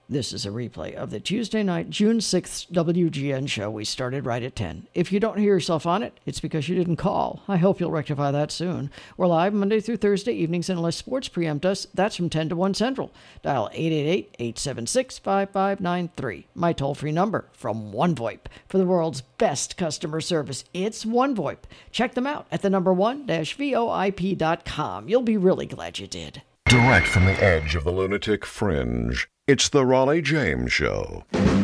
This is a replay of the Tuesday night, June 6th WGN show. We started right at 10. If you don't hear yourself on it, it's because you didn't call. I hope you'll rectify that soon. We're live Monday through Thursday evenings, and unless sports preempt us, that's from 10 to 1 Central. Dial 888-876-5593. My toll-free number from OneVoIP for the world's best customer service. It's OneVoIP. Check them out at the number one-voip.com. You'll be really glad you did. Direct from the edge of the lunatic fringe, it's the Raleigh James Show.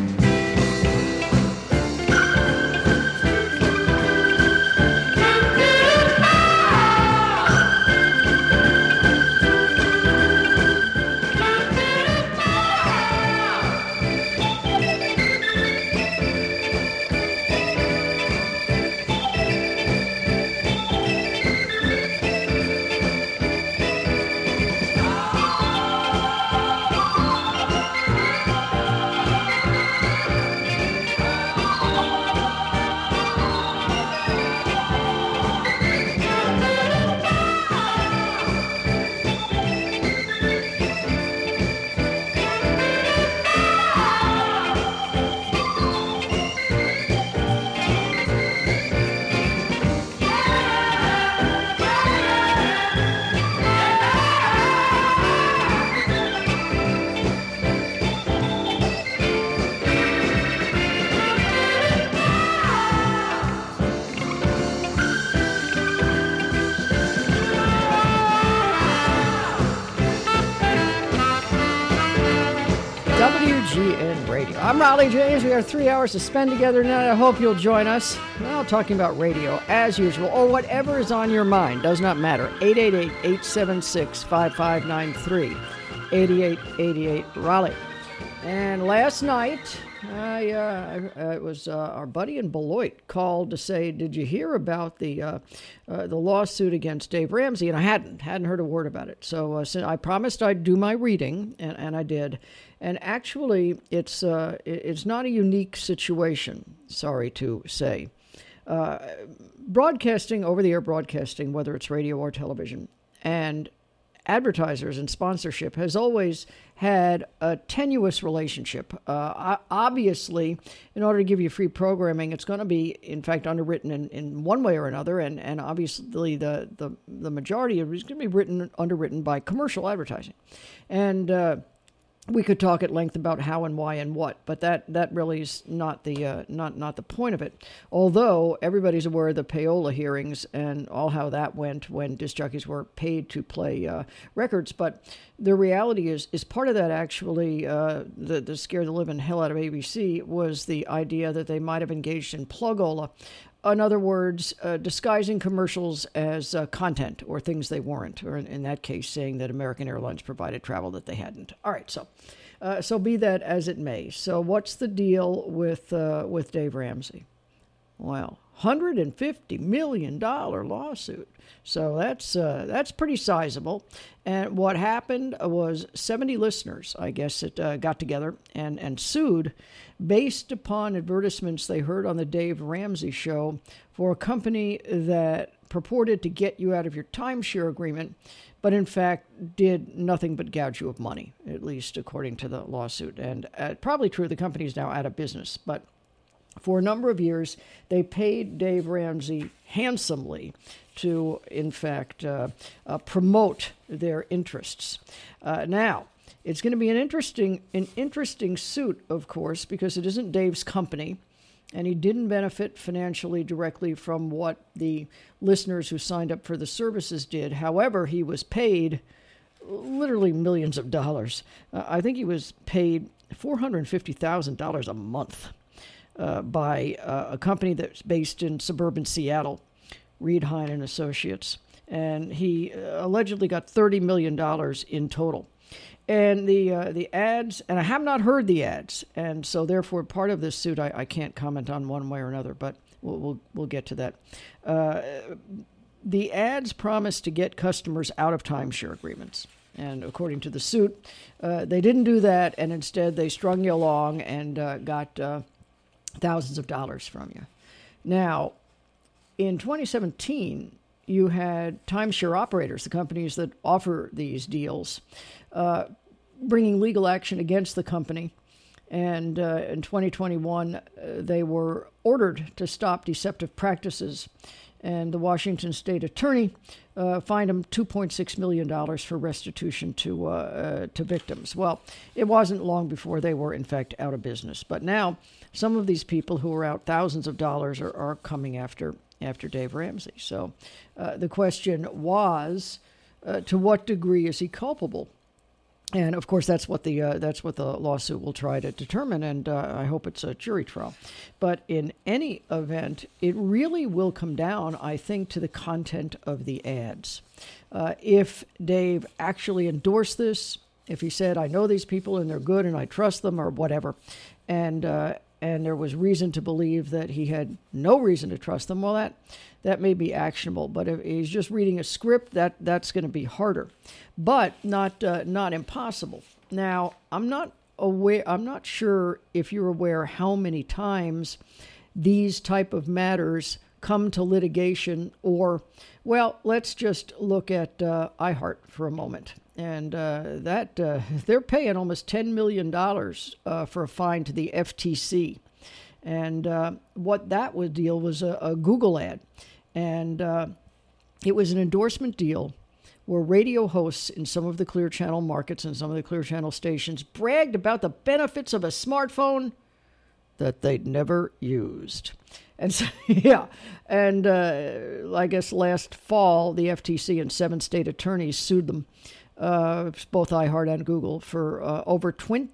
WGN Radio. I'm Raleigh James. We have 3 hours to spend together tonight. I hope you'll join us. Well, talking about radio, as usual, or whatever is on your mind. Does not matter. 888-876-5593. 8888 Raleigh. And last night, it was our buddy in Beloit called to say, did you hear about the lawsuit against Dave Ramsey? And I hadn't heard a word about it. So I promised I'd do my reading, and I did. And actually, it's not a unique situation, sorry to say. Broadcasting, over-the-air broadcasting, whether it's radio or television, and advertisers and sponsorship has always had a tenuous relationship. Obviously, in order to give you free programming, it's going to be, in fact, underwritten in one way or another, and obviously the majority of it is going to be underwritten by commercial advertising. And we could talk at length about how and why and what, but that really is not the point of it. Although everybody's aware of the Payola hearings and all how that went when disc jockeys were paid to play records, but the reality is part of that actually the scare the living hell out of ABC was the idea that they might have engaged in plugola. In other words, disguising commercials as content or things they weren't, or in that case, saying that American Airlines provided travel that they hadn't. All right, so be that as it may. So what's the deal with Dave Ramsey? Well, $150 million lawsuit. So that's pretty sizable. And what happened was 70 listeners, I guess, got together and sued based upon advertisements they heard on the Dave Ramsey show for a company that purported to get you out of your timeshare agreement, but in fact did nothing but gouge you of money, at least according to the lawsuit. And probably true, the company is now out of business, but for a number of years, they paid Dave Ramsey handsomely to, in fact, promote their interests. Now, it's going to be an interesting suit, of course, because it isn't Dave's company, and he didn't benefit financially directly from what the listeners who signed up for the services did. However, he was paid literally millions of dollars. I think he was paid $450,000 a month. By a company that's based in suburban Seattle, Reed Hine and Associates. And he allegedly got $30 million in total. And the ads, and I have not heard the ads, and so therefore part of this suit I can't comment on one way or another, but we'll get to that. The ads promise to get customers out of timeshare agreements. And according to the suit, they didn't do that, and instead they strung you along and got thousands of dollars from you. Now, in 2017, you had timeshare operators, the companies that offer these deals, bringing legal action against the company. And in 2021, they were ordered to stop deceptive practices. And the Washington state attorney fined them $2.6 million for restitution to victims. Well, it wasn't long before they were, in fact, out of business. But now some of these people who are out thousands of dollars are coming after Dave Ramsey. So the question was, to what degree is he culpable? And of course, that's what the lawsuit will try to determine, and I hope it's a jury trial. But in any event, it really will come down, I think, to the content of the ads. If Dave actually endorsed this, if he said, "I know these people and they're good and I trust them," or whatever, and there was reason to believe that he had no reason to trust them, well, that may be actionable. But if he's just reading a script, that's going to be harder, but not impossible. Now, I'm not sure if you're aware how many times these type of matters come to litigation, or, well, let's just look at iHeart for a moment. And they're paying almost $10 million for a fine to the FTC. And what that would deal was a Google ad. And it was an endorsement deal where radio hosts in some of the Clear Channel markets and some of the Clear Channel stations bragged about the benefits of a smartphone that they'd never used. And so, yeah, and I guess last fall, the FTC and 7 state attorneys sued them, both iHeart and Google, for over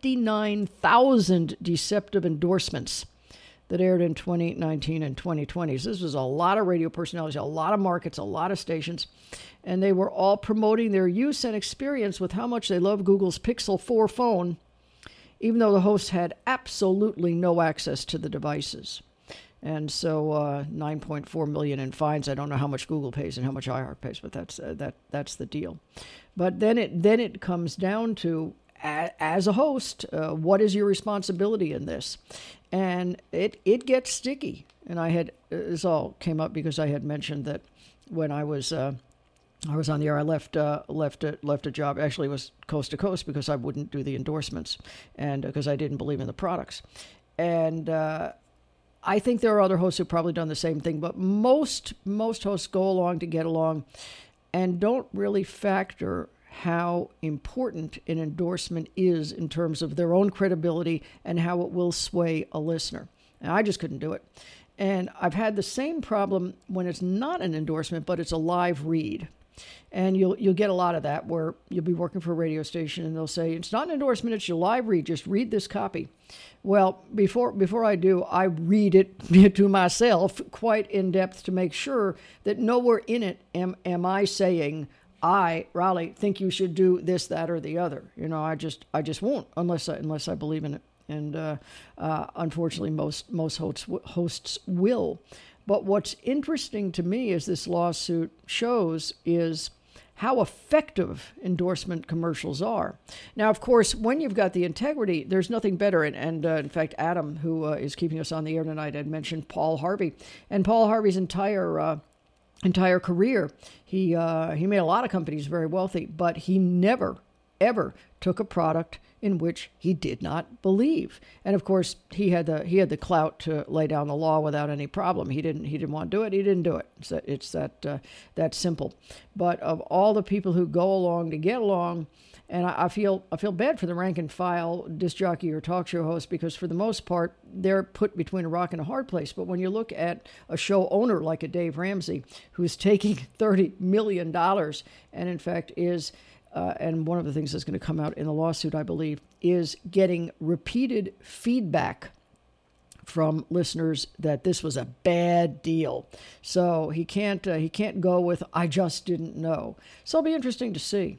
29,000 deceptive endorsements that aired in 2019 and 2020. So this was a lot of radio personalities, a lot of markets, a lot of stations, and they were all promoting their use and experience with how much they love Google's Pixel 4 phone, even though the hosts had absolutely no access to the devices. And so $9.4 million in fines. I don't know how much Google pays and how much iHeart pays, but that's the deal. But then it comes down to, as a host, what is your responsibility in this? And it gets sticky. And this all came up because I had mentioned that when I was on the air, I left a job. Actually, it was coast to coast because I wouldn't do the endorsements and because I didn't believe in the products. And I think there are other hosts who've probably done the same thing, but most hosts go along to get along and don't really factor how important an endorsement is in terms of their own credibility and how it will sway a listener. And I just couldn't do it. And I've had the same problem when it's not an endorsement, but it's a live read. And you'll get a lot of that where you'll be working for a radio station and they'll say, it's not an endorsement, it's your live read. Just read this copy. Well, before I do, I read it to myself quite in depth to make sure that nowhere in it am I saying, I, Raleigh, think you should do this, that, or the other. You know, I just won't unless I believe in it. And unfortunately, most hosts will. But what's interesting to me as this lawsuit shows is how effective endorsement commercials are. Now, of course, when you've got the integrity, there's nothing better. And in fact, Adam, who is keeping us on the air tonight, had mentioned Paul Harvey. And Paul Harvey's entire career, he made a lot of companies very wealthy, but he never, ever took a product in which he did not believe. And of course, he had the clout to lay down the law without any problem. He didn't want to do it. He didn't do it. It's that simple. But of all the people who go along to get along, and I feel bad for the rank and file disc jockey or talk show host, because for the most part, they're put between a rock and a hard place. But when you look at a show owner like a Dave Ramsey, who's taking $30 million and in fact is, and one of the things that's going to come out in the lawsuit, I believe, is getting repeated feedback from listeners that this was a bad deal. So he can't go with, I just didn't know. So it'll be interesting to see.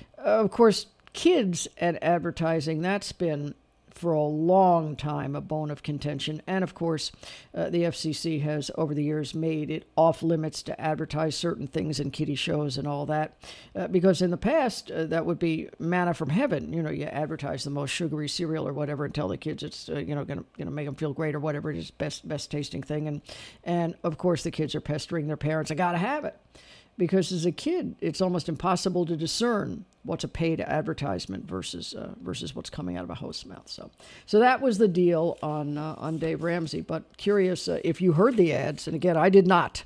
Of course, kids and advertising, that's been for a long time a bone of contention. And of course, the FCC has over the years made it off limits to advertise certain things in kiddie shows and all that. Because in the past, that would be manna from heaven. You know, you advertise the most sugary cereal or whatever and tell the kids it's going to make them feel great or whatever it is, best tasting thing. And of course, the kids are pestering their parents, I got to have it. because as a kid, it's almost impossible to discern what's a paid advertisement versus what's coming out of a host's mouth. So that was the deal on Dave Ramsey. But curious if you heard the ads, and again, I did not.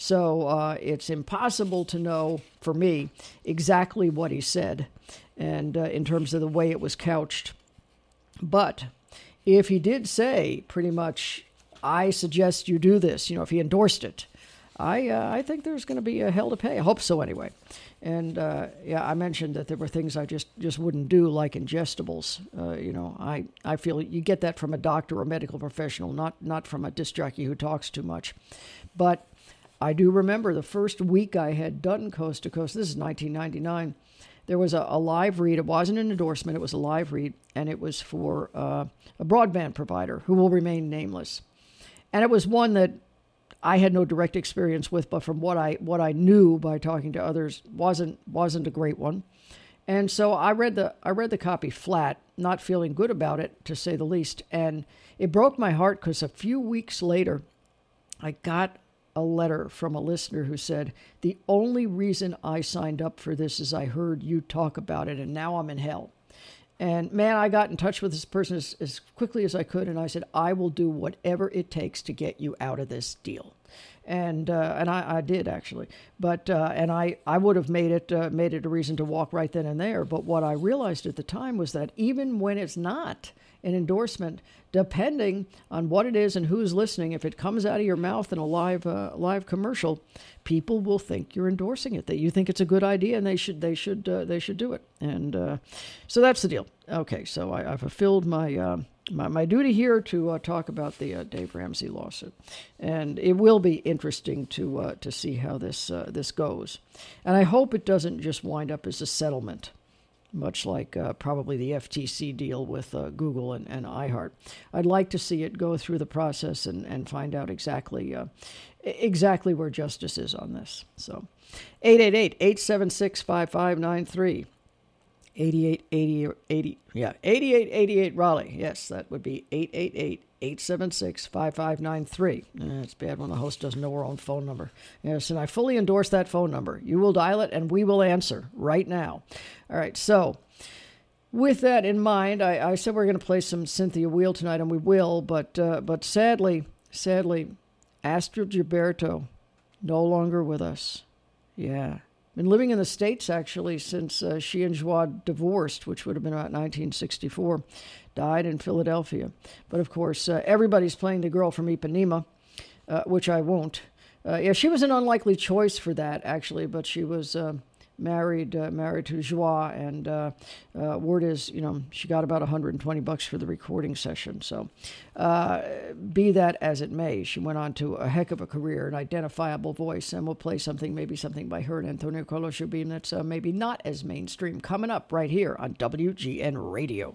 So it's impossible to know, for me, exactly what he said, and in terms of the way it was couched. But if he did say pretty much, I suggest you do this, if he endorsed it, I think there's going to be a hell to pay. I hope so anyway. And I mentioned that there were things I just wouldn't do, like ingestibles. I feel you get that from a doctor or medical professional, not from a disc jockey who talks too much. But I do remember the first week I had done Coast to Coast. This is 1999. There was a live read. It wasn't an endorsement. It was a live read, and it was for a broadband provider who will remain nameless. And it was one that I had no direct experience with, but from what I knew by talking to others, wasn't a great one. And so I read the copy flat, not feeling good about it, to say the least. And it broke my heart because a few weeks later, I got a letter from a listener who said, the only reason I signed up for this is I heard you talk about it, and now I'm in hell. And man, I got in touch with this person as quickly as I could, and I said, I will do whatever it takes to get you out of this deal. And I did actually, but and I would have made it a reason to walk right then and there. But what I realized at the time was that even when it's not an endorsement, depending on what it is and who's listening, if it comes out of your mouth in a live commercial, people will think you're endorsing it, that you think it's a good idea, and they should do it. And so that's the deal. Okay, so I fulfilled my duty here to talk about the Dave Ramsey lawsuit, and it will be interesting to see how this goes. And I hope it doesn't just wind up as a settlement, much like probably the FTC deal with Google and iHeart. I'd like to see it go through the process and find out exactly where justice is on this. So 888-876-5593. 8888 Raleigh. Yes, that would be 888-876-5593. It's bad when the host doesn't know our own phone number. Yes, and I fully endorse that phone number. You will dial it, and we will answer right now. All right, so with that in mind, I said we're going to play some Cynthia Weil tonight, and we will, but sadly, Astrid Gilberto, no longer with us. Yeah. Been living in the States, actually, since she and Joie divorced, which would have been about 1964. Died in Philadelphia. But, of course, everybody's playing the girl from Ipanema, which I won't. She was an unlikely choice for that, actually, but she was married to Joie, and word is, she got about $120 for the recording session. So be that as it may, she went on to a heck of a career, an identifiable voice, and we'll play maybe something by her and Antonio Carlos Jobim that's maybe not as mainstream, coming up right here on WGN Radio.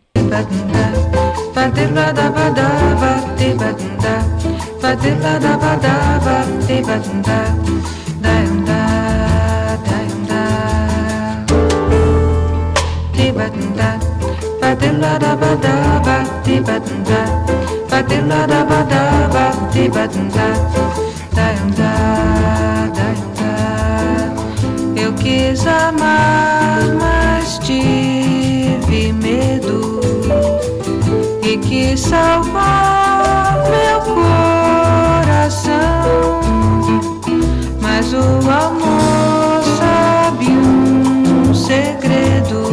Eu quis amar, mas tive medo e quis salvar meu coração, mas o amor sabe um segredo.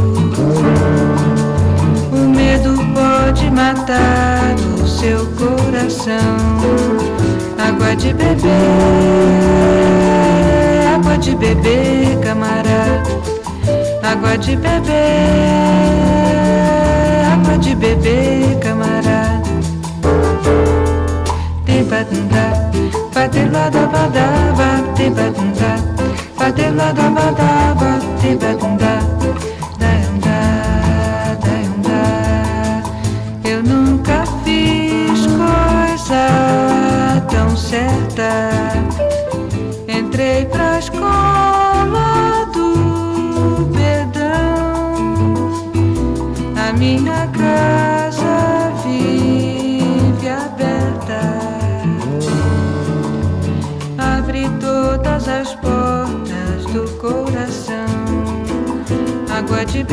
O medo pode matar o seu coração. Água de beber, camarada. Água de beber, camarada. Tibadunda, fateladabadaba, tibadunda, fateladabadaba, tibadunda. Eu nunca fiz coisa tão certa. Entrei pra escola do perdão. A minha casa vive aberta. Abre todas as portas água de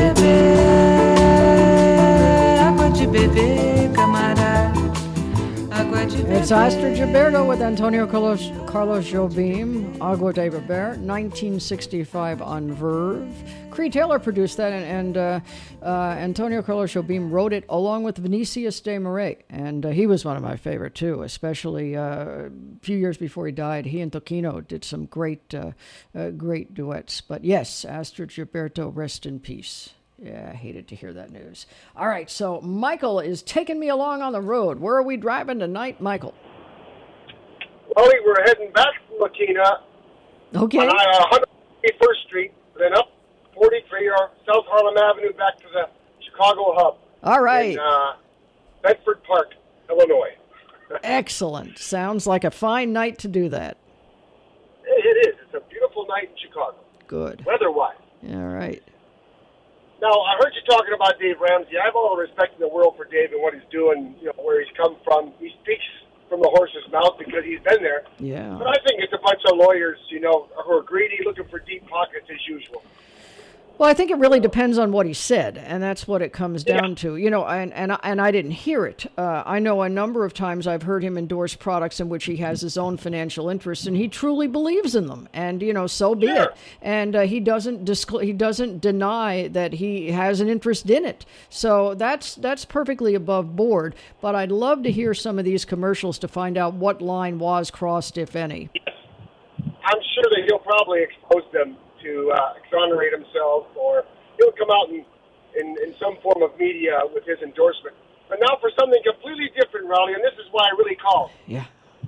beber, camarada. Água de beber. It's Astrid Gilberto with Antonio Carlos Jobim, Agua de Beber, 1965 on Verve. Creed Taylor produced that, and Antonio Carlos Jobim wrote it along with Vinicius de Moraes, and he was one of my favorite too, especially a few years before he died. He and Toquino did some great duets. But yes, Astrid Gilberto, rest in peace. Yeah, I hated to hear that news. All right, so Michael is taking me along on the road. Where are we driving tonight, Michael? Well, we're heading back from Latina Okay. on 151st Street, then up 43 or South Harlem Avenue back to the Chicago hub. All right. In Bedford Park, Illinois. Excellent. Sounds like a fine night to do that. It is. It's a beautiful night in Chicago, Good. weather-wise. All right. Now, I heard you talking about Dave Ramsey. I have all the respect in the world for Dave and what he's doing, where he's come from. He speaks from the horse's mouth because he's been there. Yeah. But I think it's a bunch of lawyers, who are greedy, looking for deep pockets as usual. Well, I think it really depends on what he said, and that's what it comes down to. And I didn't hear it. I know a number of times I've heard him endorse products in which he has his own financial interests, and he truly believes in them. And so be it. And he doesn't deny that he has an interest in it. So that's perfectly above board. But I'd love to hear some of these commercials to find out what line was crossed, if any. Yes. I'm sure that he'll probably expose them to exonerate himself, or he'll come out in some form of media with his endorsement. But now for something completely different, Rowley, and this is why I really called. Yeah.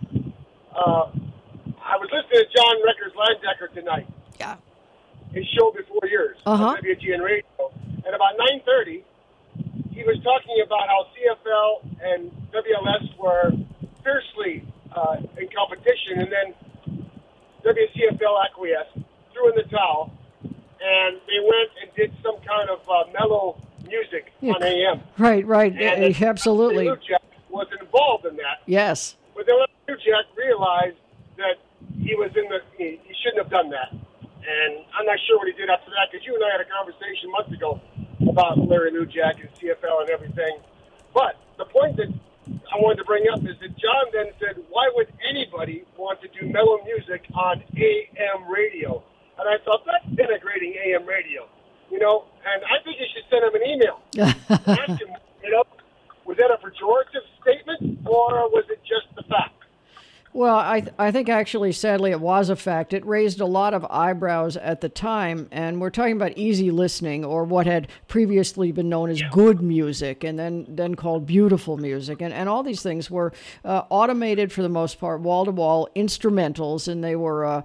I was listening to John Reckers Landecker tonight. Yeah. His show before yours on WGN Radio. And about 9:30, he was talking about how CFL and WLS were fiercely in competition, and then WCFL acquiesced, threw in the towel, and they went and did some kind of mellow music on AM. Right. And Absolutely. Lou Jack was involved in that. Yes. But then Lou Jack realized that he shouldn't have done that. And I'm not sure what he did after that, because you and I had a conversation months ago about Larry Lou Jack and CFL and everything. But the point that I wanted to bring up is that John then said, why would anybody want to do mellow music on AM radio? And I thought, that's denigrating AM radio, and I think you should send him an email. Ask him, was that a pejorative statement, or was it just the fact? Well, I think actually, sadly, it was a fact. It raised a lot of eyebrows at the time, and we're talking about easy listening, or what had previously been known as good music, and then called beautiful music, and all these things were automated for the most part, wall-to-wall instrumentals, and they were,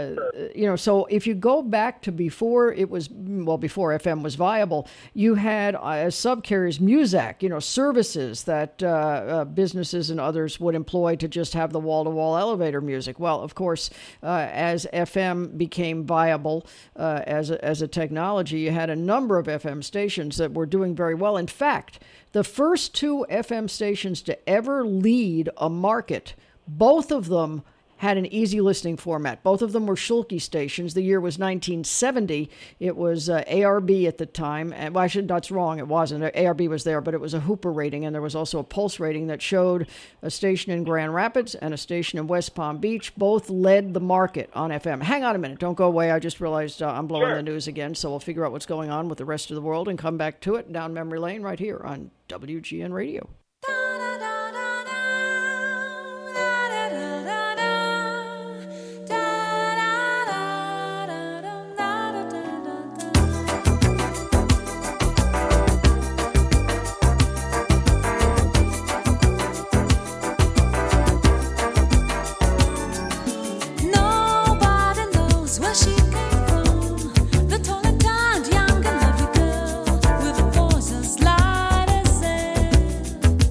so if you go back to before FM was viable, you had as subcarriers Muzak, services that businesses and others would employ to just have the wall-to-wall elevator music. Well, of course, as FM became viable as a technology, you had a number of FM stations that were doing very well. In fact, the first two FM stations to ever lead a market, both of them had an easy listening format. Both of them were Schulke stations. The year was 1970. It was ARB at the time. And, that's wrong. It wasn't. ARB was there, but it was a Hooper rating, and there was also a Pulse rating that showed a station in Grand Rapids and a station in West Palm Beach. Both led the market on FM. Hang on a minute. Don't go away. I just realized I'm blowing the news again, so we'll figure out what's going on with the rest of the world and come back to it down memory lane right here on WGN Radio. Young and lovely girl with a voice as light as air.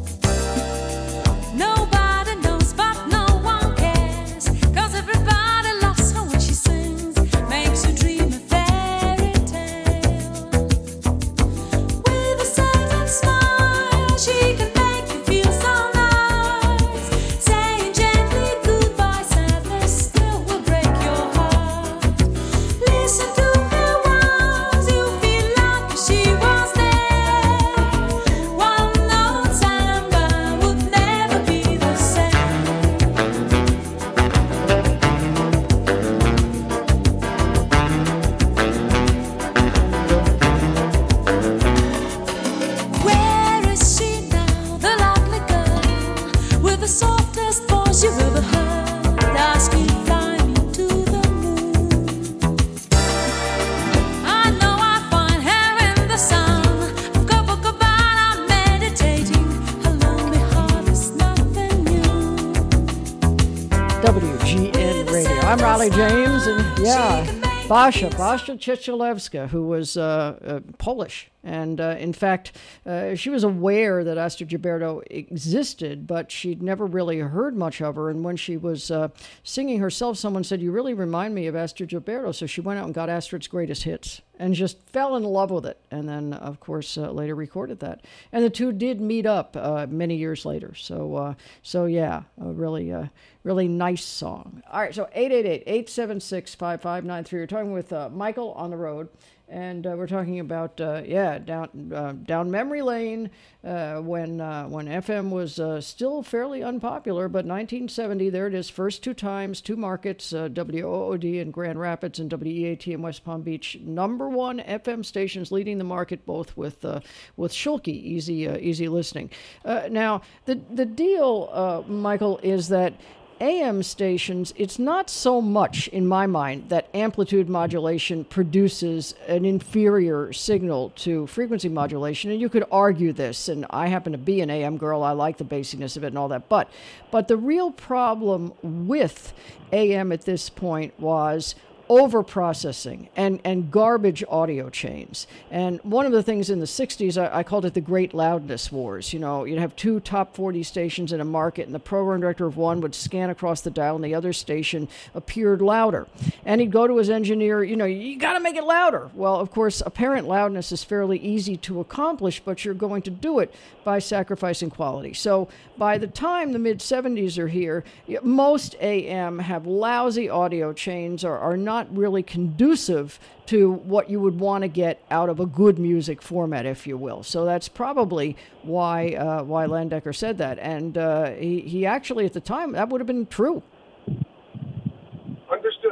WGN Radio. I'm Raleigh James, and yeah, Basia Chichalewska, who was Polish. And in fact, she was aware that Astrud Gilberto existed, but she'd never really heard much of her. And when she was singing herself, someone said, "You really remind me of Astrud Gilberto." So she went out and got Astrud's greatest hits and just fell in love with it. And then, of course, later recorded that. And the two did meet up many years later. So yeah, a really nice song. All right, so 888-876-5593. We're talking with Michael on the road. And we're talking about down memory lane when FM was still fairly unpopular, but 1970, there it is, first two times, two markets, WOOD in Grand Rapids and WEAT in West Palm Beach, number one FM stations leading the market, both with Schulke, easy listening. Now the deal, Michael, is that AM stations, it's not so much, in my mind, that amplitude modulation produces an inferior signal to frequency modulation. And you could argue this, and I happen to be an AM girl. I like the bassiness of it and all that. But the real problem with AM at this point was overprocessing and garbage audio chains. And one of the things in the 60s, I called it the Great Loudness Wars. You know, you'd have two top 40 stations in a market, and the program director of one would scan across the dial, and the other station appeared louder. And he'd go to his engineer, you got to make it louder. Well, of course, apparent loudness is fairly easy to accomplish, but you're going to do it by sacrificing quality. So by the time the mid-70s are here, most AM have lousy audio chains or are not really conducive to what you would want to get out of a good music format, if you will. So that's probably why Landecker said that. And he actually, at the time, that would have been true. Understood.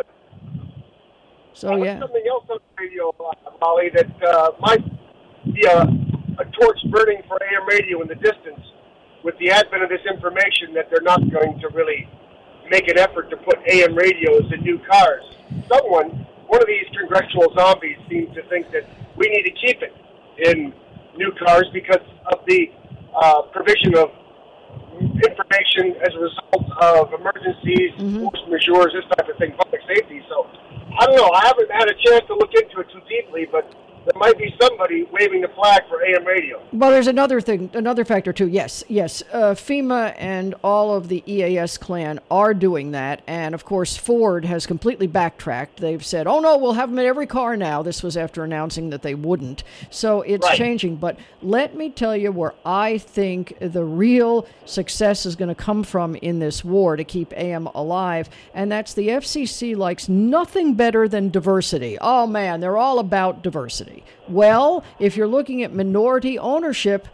So, yeah. Something else on the radio, Molly, that might be a torch burning for AM radio in the distance with the advent of this information that they're not going to really make an effort to put AM radios in new cars. One of these congressional zombies seems to think that we need to keep it in new cars because of the provision of information as a result of emergencies, force majeure, this type of thing, public safety. So, I don't know. I haven't had a chance to look into it too deeply, but there might be somebody waving the flag for AM radio. Well, there's another factor too. Yes. FEMA and all of the EAS clan are doing that. And of course, Ford has completely backtracked. They've said, oh no, we'll have them in every car now. This was after announcing that they wouldn't. So it's changing. But let me tell you where I think the real success is going to come from in this war to keep AM alive. And that's the FCC likes nothing better than diversity. Oh man, they're all about diversity. Well, if you're looking at minority ownership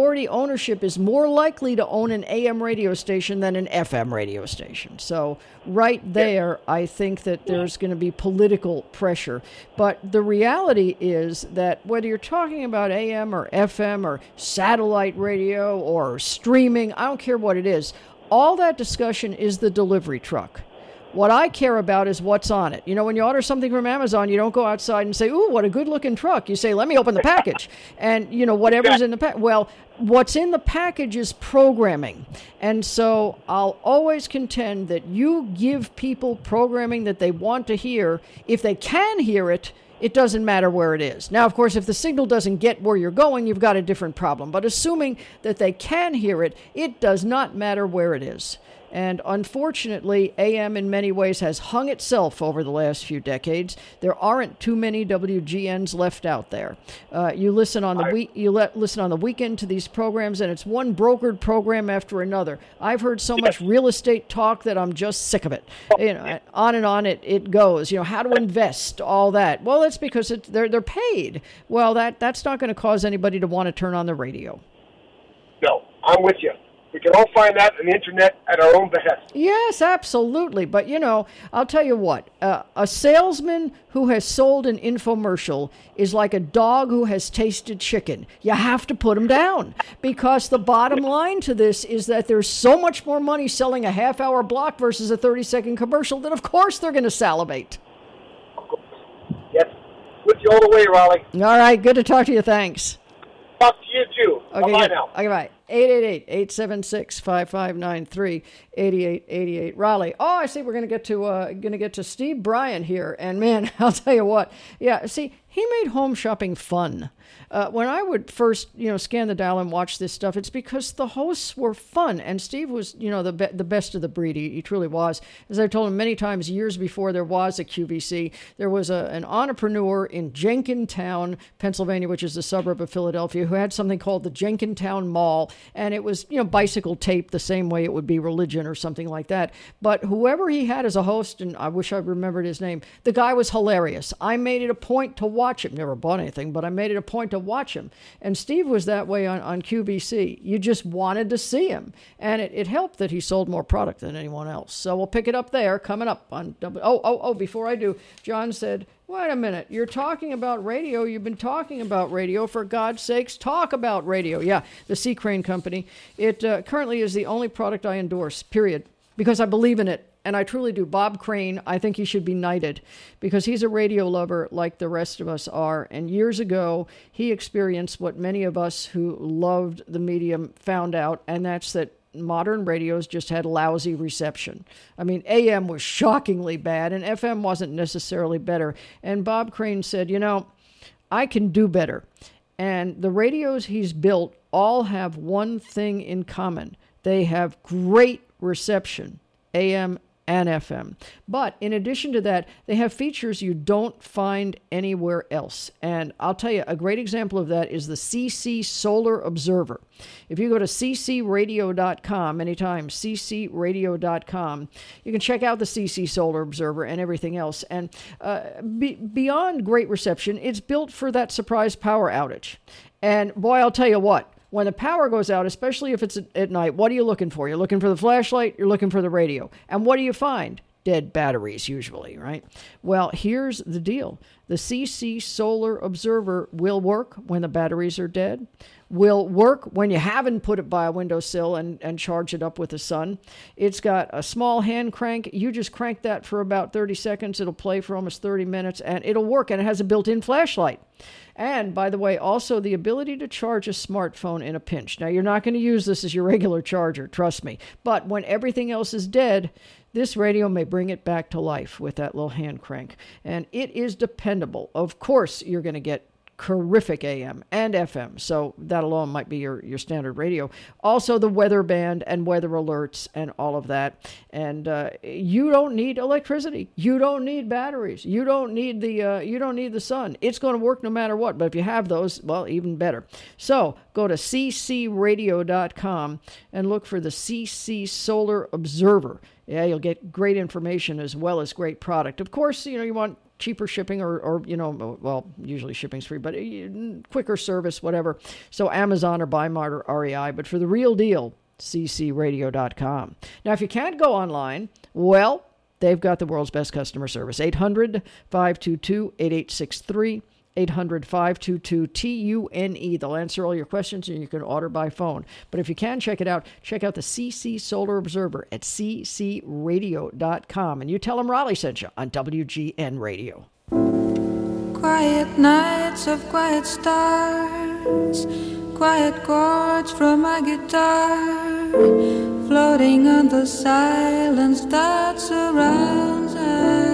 is more likely to own an AM radio station than an FM radio station. So right there, I think that there's going to be political pressure. But the reality is that whether you're talking about AM or FM or satellite radio or streaming, I don't care what it is, all that discussion is the delivery truck. What I care about is what's on it. When you order something from Amazon, you don't go outside and say, ooh, what a good-looking truck. You say, let me open the package. And, whatever's in the package. Well, what's in the package is programming. And so I'll always contend that you give people programming that they want to hear. If they can hear it, it doesn't matter where it is. Now, of course, if the signal doesn't get where you're going, you've got a different problem. But assuming that they can hear it, it does not matter where it is. And unfortunately, AM in many ways has hung itself over the last few decades. There aren't too many WGNs left out there. You listen on the weekend to these programs, and it's one brokered program after another. I've heard so much real estate talk that I'm just sick of it. On and on it goes. How to invest, all that. Well, that's because they're paid. Well, that's not going to cause anybody to want to turn on the radio. No, I'm with you. We can all find that on the internet at our own behest. Yes, absolutely. But, I'll tell you what, a salesman who has sold an infomercial is like a dog who has tasted chicken. You have to put him down because the bottom line to this is that there's so much more money selling a half-hour block versus a 30-second commercial that, of course, they're going to salivate. Yes. With you all the way, Raleigh. All right. Good to talk to you. Thanks. Talk to you, too. Okay, Bye-bye now. Okay, bye. 888-876-5593, 8888 Raleigh. Oh, I see. We're going to get to Steve Bryan here, and man, I'll tell you what. Yeah, see, he made home shopping fun. When I would first, scan the dial and watch this stuff, it's because the hosts were fun, and Steve was, the best of the breed. He truly was. As I've told him many times, years before there was a QVC, there was an entrepreneur in Jenkintown, Pennsylvania, which is a suburb of Philadelphia, who had something called the Jenkintown Mall, and it was, bicycle tape the same way it would be religion or something like that. But whoever he had as a host, and I wish I remembered his name, the guy was hilarious. I made it a point to watch him. Never bought anything, but I made it a point to watch him. And Steve was that way on QVC. You just wanted to see him. And it helped that he sold more product than anyone else. So we'll pick it up there, coming up on before I do, John said, wait a minute, you're talking about radio. You've been talking about radio. For God's sakes, talk about radio. Yeah, the C. Crane Company. It currently is the only product I endorse, period, because I believe in it. And I truly do. Bob Crane, I think he should be knighted because he's a radio lover like the rest of us are. And years ago, he experienced what many of us who loved the medium found out, and that's that modern radios just had lousy reception. I mean, AM was shockingly bad, and FM wasn't necessarily better. And Bob Crane said, I can do better. And the radios he's built all have one thing in common. They have great reception, AM and FM. But in addition to that, they have features you don't find anywhere else. And I'll tell you, a great example of that is the CC Solar Observer. If you go to ccradio.com anytime, ccradio.com, you can check out the CC Solar Observer and everything else. And beyond great reception, it's built for that surprise power outage. And boy, I'll tell you what, when the power goes out, especially if it's at night, what are you looking for? You're looking for the flashlight, you're looking for the radio. And what do you find? Dead batteries, usually, right? Well, here's the deal. The CC Solar Observer will work when the batteries are dead, will work when you haven't put it by a windowsill and charge it up with the sun. It's got a small hand crank. You just crank that for about 30 seconds. It'll play for almost 30 minutes, and it'll work, and it has a built-in flashlight. And, by the way, also the ability to charge a smartphone in a pinch. Now, you're not going to use this as your regular charger, trust me. But when everything else is dead, this radio may bring it back to life with that little hand crank. And it is dependable. Of course, you're going to get terrific AM and FM, so that alone might be your standard radio. Also the weather band and weather alerts and all of that. And you don't need electricity. You don't need batteries. You don't need the sun. It's going to work no matter what. But if you have those, well, even better. So go to ccradio.com and look for the CC Solar Observer. Yeah, you'll get great information as well as great product. Of course, you want cheaper shipping or usually shipping's free, but quicker service, whatever. So Amazon or Bimart or REI. But for the real deal, ccradio.com. Now, if you can't go online, well, they've got the world's best customer service. 800-522-8863. 800-522-TUNE. They'll answer all your questions and you can order by phone. But if you can, check out the CC Solar Observer at ccradio.com. And you tell them Raleigh sent you on WGN Radio. Quiet nights of quiet stars, quiet chords from my guitar, floating on the silence that surrounds us.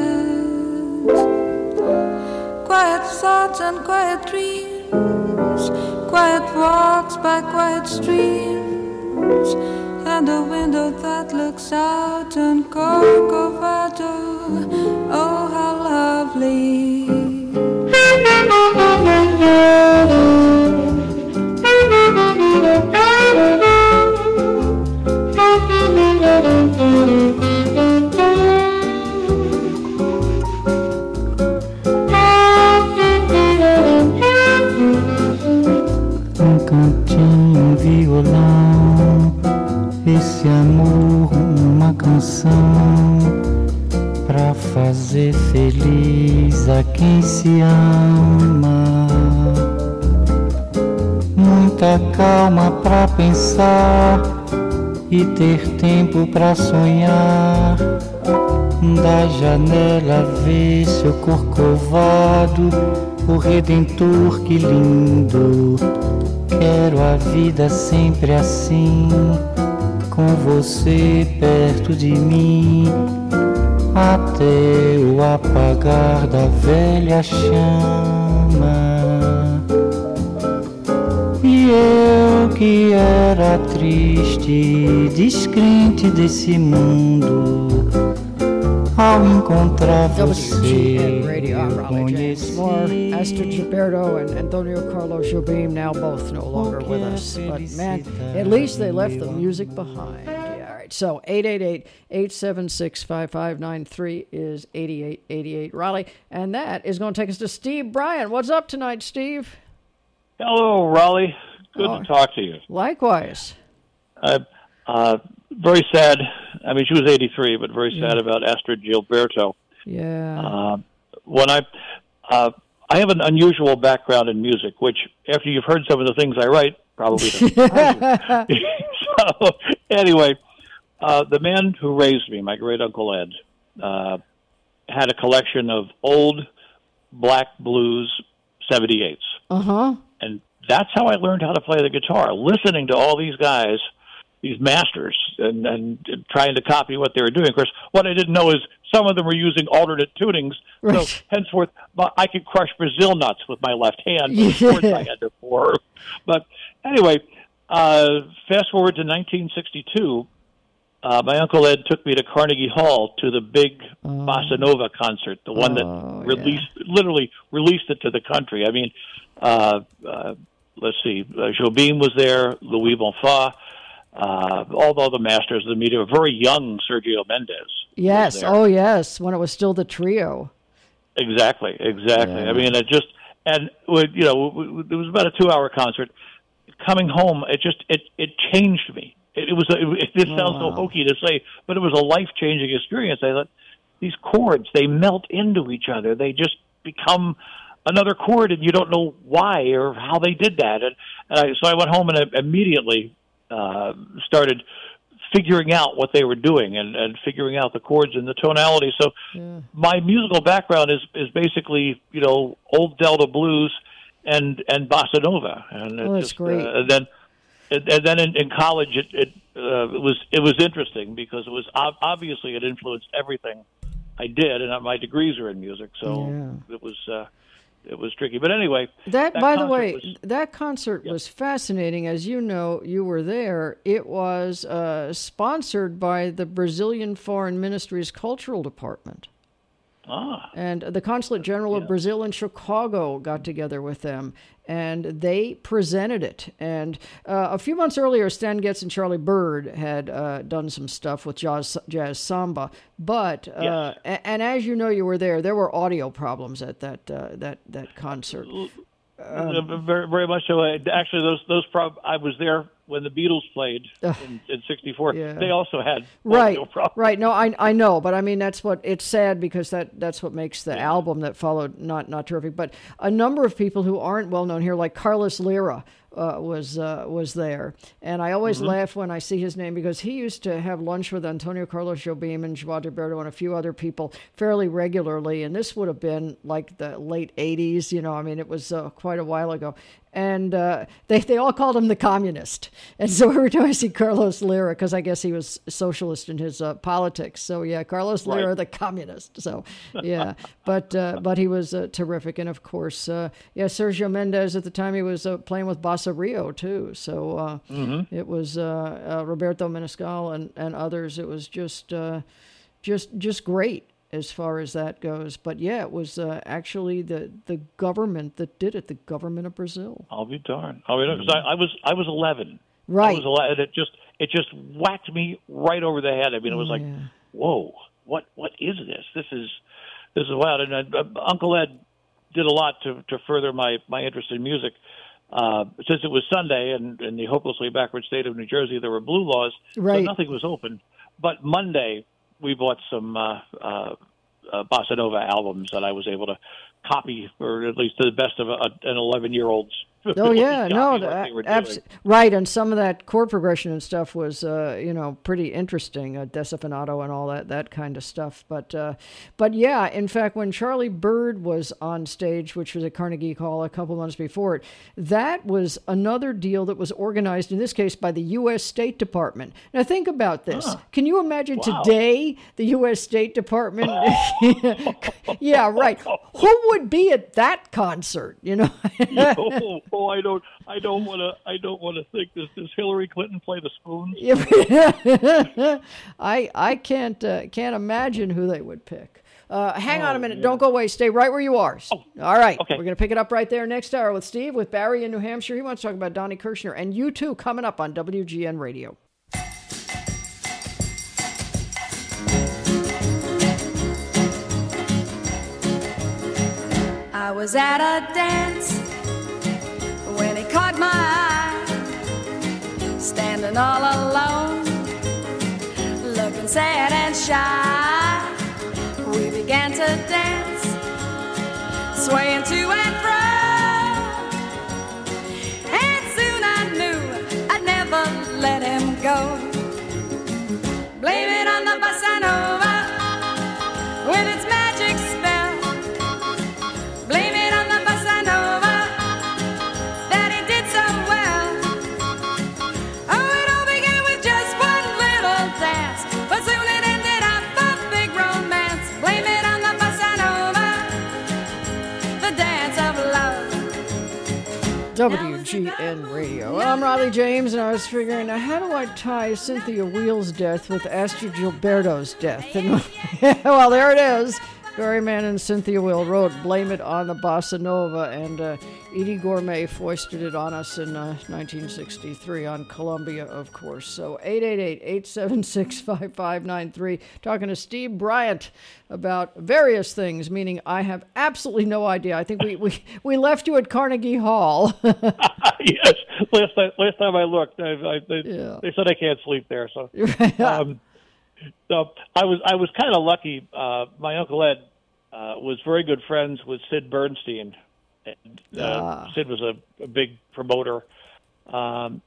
Quiet thoughts and quiet dreams, quiet walks by quiet streams, and a window that looks out on Corcovado. Oh, how lovely. Cantinho, violão, esse amor, uma canção pra fazer feliz a quem se ama. Muita calma pra pensar e ter tempo pra sonhar. Da janela ver seu Corcovado, o Redentor, que lindo. Quero a vida sempre assim, com você perto de mim, até o apagar da velha chama. E eu que era triste, descrente desse mundo, ao encontrar você, WGN Radio, I'm eu Raleigh James conheci. Moore. Esther Gilberto and Antonio Carlos Jobim now both no longer with us. But man, at least they left the music behind. Yeah, all right. So 888-876-5593 is 8888 Raleigh. And that is going to take us to Steve Bryant. What's up tonight, Steve? Hello, Raleigh. Good to talk to you. Likewise. Very sad. I mean, she was 83, but very sad about Astrid Gilberto. Yeah. When I have an unusual background in music, which after you've heard some of the things I write, probably doesn't surprise you. So, anyway, the man who raised me, my great uncle Ed, had a collection of old black blues 78s. Uh-huh. And that's how I learned how to play the guitar, listening to all these guys, these masters, and trying to copy what they were doing. Of course, what I didn't know is some of them were using alternate tunings, so henceforth I could crush Brazil nuts with my left hand, those chords I had before. But anyway, fast forward to 1962, my Uncle Ed took me to Carnegie Hall to the big Bossa Nova concert, the one that literally released it to the country. I mean, let's see, Jobim was there, Louis Bonfa, all the masters of the media, a very young Sergio Mendes. Yes, oh yes, when it was still the trio. Exactly. Yeah. I mean, it was about a 2-hour concert. Coming home, it changed me. It sounds so hokey to say, but it was a life-changing experience. I thought, these chords, they melt into each other. They just become another chord, and you don't know why or how they did that. So I went home and I immediately started figuring out what they were doing and figuring out the chords and the tonality. So my musical background is basically, old Delta blues and bossa nova. And that's great. And then in college, it was interesting because it was obviously it influenced everything I did, and my degrees are in music, so it was tricky. But anyway, that concert was fascinating. As you know, you were there. It was sponsored by the Brazilian Foreign Ministry's Cultural Department. And the Consulate General of Brazil in Chicago got together with them, and they presented it. And a few months earlier, Stan Getz and Charlie Bird had done some stuff with jazz samba. But and as you know, you were there. There were audio problems at that concert. Very, very much so. Actually, those I was there when the Beatles played in '64. They also had audio problems. Right. No, I know, but I mean it's sad because that's what makes the album that followed not terrific. But a number of people who aren't well known here, like Carlos Lira, was there, and I always laugh when I see his name because he used to have lunch with Antonio Carlos Jobim and João Gilberto and a few other people fairly regularly, and this would have been like the late '80s. I mean, it was quite a while ago. And they all called him the communist. And so every time I see Carlos Lira, because I guess he was socialist in his politics. So, Carlos Lira, the communist. So, but he was terrific. And, of course, Sergio Mendes, at the time, he was playing with Bossa Rio, too. So it was Roberto Menescal and others. It was just great as far as that goes. But it was actually the government that did it, the government of Brazil. I'll be darned. I was 11. Right. I was 11. It just whacked me right over the head. I mean, it was like, whoa, what is this? This is wild. And Uncle Ed did a lot to further my interest in music. Since it was Sunday and in the hopelessly backward state of New Jersey, there were blue laws, so nothing was open. But Monday, we bought some bossa nova albums that I was able to copy, or at least to the best of an 11-year-old's Oh yeah, no, what they were doing. right. And some of that chord progression and stuff was, pretty interesting. Decifinato and all that kind of stuff. But yeah, in fact, when Charlie Bird was on stage, which was at Carnegie Hall a couple months before it, that was another deal that was organized in this case by the U.S. State Department. Now think about this. Can you imagine today the U.S. State Department? Yeah, right. Who would be at that concert? I don't want to think. Does Hillary Clinton play the spoons? I can't imagine who they would pick. Hang on a minute. Yeah. Don't go away. Stay right where you are. Oh, all right. Okay. We're going to pick it up right there next hour with Steve, with Barry in New Hampshire. He wants to talk about Donnie Kirshner and you too coming up on WGN Radio. I was at a dance when he caught my eye, standing all alone, looking sad and shy. We began to dance, swaying to and fro, and soon I knew I'd never let him go. Blame it on the bossa nova with its magic spell. Blame it on the bossa nova that he did so well. Oh, it all began with just one little dance, but soon it ended up a big romance. Blame it on the bossa nova, the dance of love. WGN Radio. Well, I'm Riley James, and I was figuring, now, how do I tie Cynthia Weil's death with Astrid Gilberto's death? And well, there it is. Barry Mann and Cynthia Weil wrote Blame It on the Bossa Nova, and Edie Gourmet foisted it on us in 1963 on Columbia, of course. So 888-876-5593, talking to Steve Bryant about various things, meaning I have absolutely no idea. I think we left you at Carnegie Hall. Yes, last time I looked, they said I can't sleep there. So, so I was kind of lucky. My Uncle Ed was very good friends with Sid Bernstein. And, Sid was a big promoter, and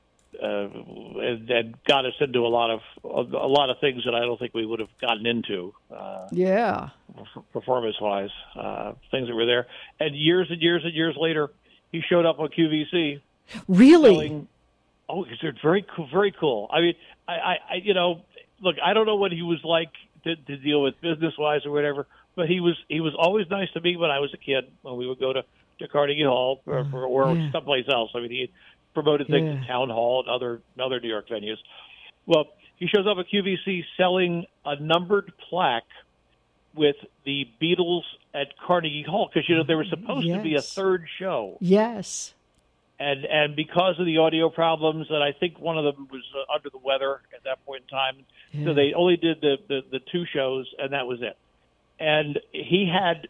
got us into a lot of things that I don't think we would have gotten into. Performance-wise, things that were there. And years later, he showed up on QVC. Really? It's very cool. Very cool. I mean, I look, I don't know what he was like to deal with business-wise or whatever, but he was always nice to me when I was a kid, when we would go to Carnegie Hall or someplace else. I mean, he promoted things at Town Hall and other New York venues. Well, he shows up at QVC selling a numbered plaque with the Beatles at Carnegie Hall, because, there was supposed to be a third show. Yes. And because of the audio problems, and I think one of them was under the weather at that point in time, so they only did the two shows, and that was it. And he had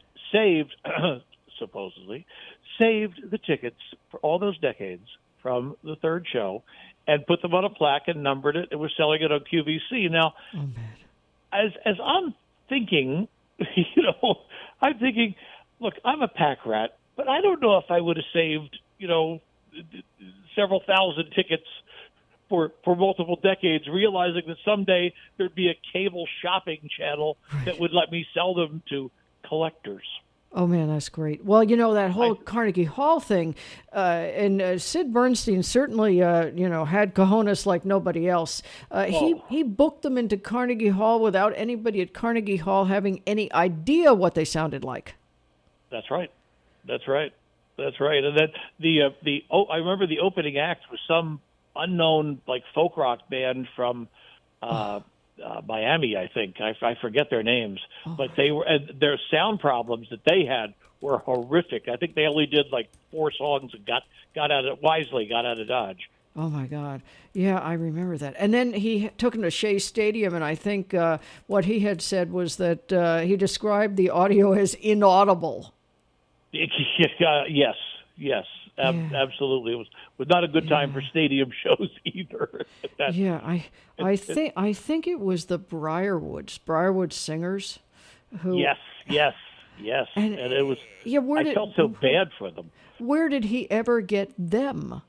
supposedly saved the tickets for all those decades from the third show, and put them on a plaque and numbered it. It was selling it on QVC. Now, as I'm thinking, I'm thinking, look, I'm a pack rat, but I don't know if I would have saved, several thousand tickets for multiple decades, realizing that someday there'd be a cable shopping channel that would let me sell them to collectors. Oh, man, that's great. Well, that whole Carnegie Hall thing, and Sid Bernstein certainly, had cojones like nobody else. He booked them into Carnegie Hall without anybody at Carnegie Hall having any idea what they sounded like. That's right. And then I remember the opening act was some unknown folk rock band from Miami, I think. I forget their names, but their sound problems that they had were horrific. I think they only did 4 songs and got out of Dodge. Oh my God. Yeah, I remember that. And then he took him to Shea Stadium, and I think what he had said was that he described the audio as inaudible. Yes, absolutely. It was not a good time for stadium shows either. I think it was the Briarwood Singers. Who? Yes. Yes, and it was. Yeah, I felt so bad for them. Where did he ever get them?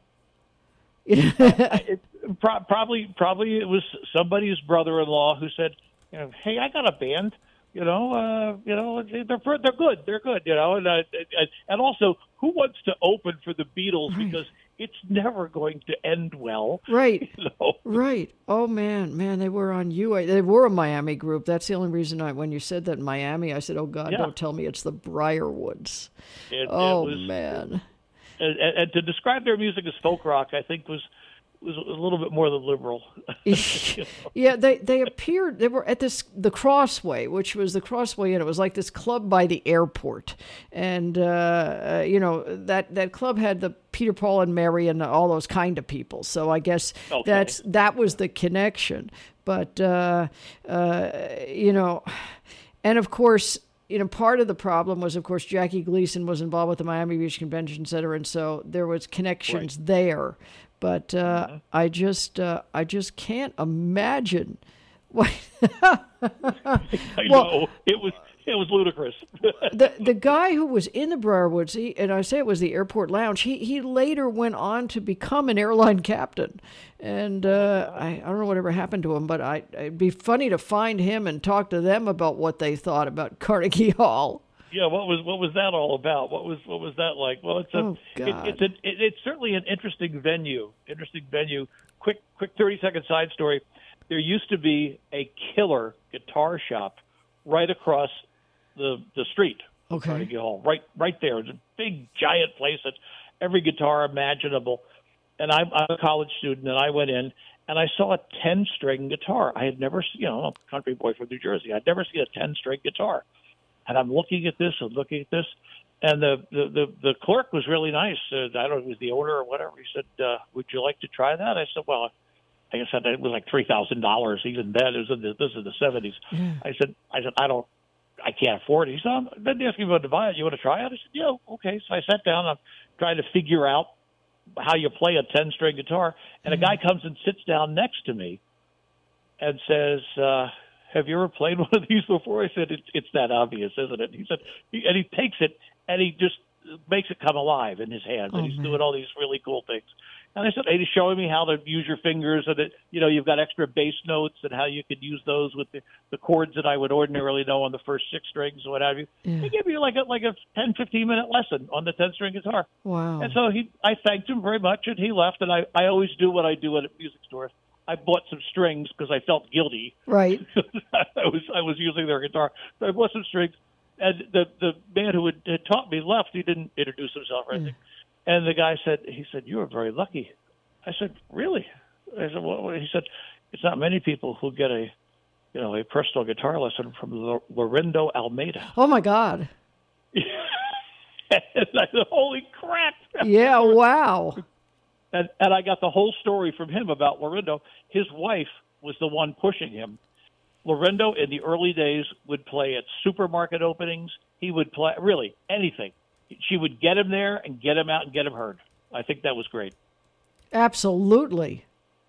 Probably it was somebody's brother-in-law who said, "Hey, I got a band. They're good. They're good. And also, who wants to open for the Beatles because it's never going to end well." Right. Right. Oh man, they were on UA. They were a Miami group. That's the only reason when you said that in Miami, I said, "Oh God, don't tell me it's the Briarwoods." Man. And to describe their music as folk rock, I think was a little bit more than liberal. Yeah, they appeared. They were at the Crossway, which was the Crossway, and it was like this club by the airport. And that club had the Peter, Paul, and Mary, and all those kind of people. So I guess that was the connection. But and of course. Part of the problem was, of course, Jackie Gleason was involved with the Miami Beach Convention Center, and so there was connections there. But I just can't imagine. What I know it was ludicrous. the guy who was in the Briarwoods, and I say it was the airport lounge. He later went on to become an airline captain, and I don't know whatever happened to him, but it'd be funny to find him and talk to them about what they thought about Carnegie Hall. Yeah, what was that all about? What was that like? Well, it's certainly an interesting venue. Quick 30-second side story. There used to be a killer guitar shop right across the street. Okay. Carnegie Hall, right there. It's a big giant place that's every guitar imaginable. And I'm a college student, and I went in and I saw a 10-string guitar. I had never seen, I'm a country boy from New Jersey. I'd never seen a 10-string guitar. And I'm looking at this, and the clerk was really nice. I don't know if it was the owner or whatever. He said, "Would you like to try that?" I said, "Well, I guess it was like $3,000 even then. This is the 70s." Yeah. I said, I can't afford it. He said, "I've been asking you to buy it. You want to try it?" I said, "Yeah, okay." So I sat down. I'm trying to figure out how you play a 10-string guitar, and a guy comes and sits down next to me and says, "Have you ever played one of these before?" I said, "It's that obvious, isn't it?" He said, and he takes it and he just makes it come alive in his hands, and he's doing all these really cool things. And I said, and he's showing me how to use your fingers, and that you've got extra bass notes and how you could use those with the chords that I would ordinarily know on the first 6 strings or what have you. Yeah. He gave me like a 10-15 minute lesson on the 10-string guitar. Wow! And so I thanked him very much, and he left. And I always do what I do at music stores. I bought some strings because I felt guilty. Right. I was using their guitar. So I bought some strings, and the man who had taught me left. He didn't introduce himself or anything. And the guy said, "You were very lucky." I said, "Really?" I said, "Well," he said, "It's not many people who get a personal guitar lesson from Lorindo Almeida." Oh my God. And I said, "Holy crap!" Yeah. Wow. And I got the whole story from him about Lorindo. His wife was the one pushing him. Lorindo, in the early days, would play at supermarket openings. He would play really anything. She would get him there and get him out and get him heard. I think that was great. Absolutely.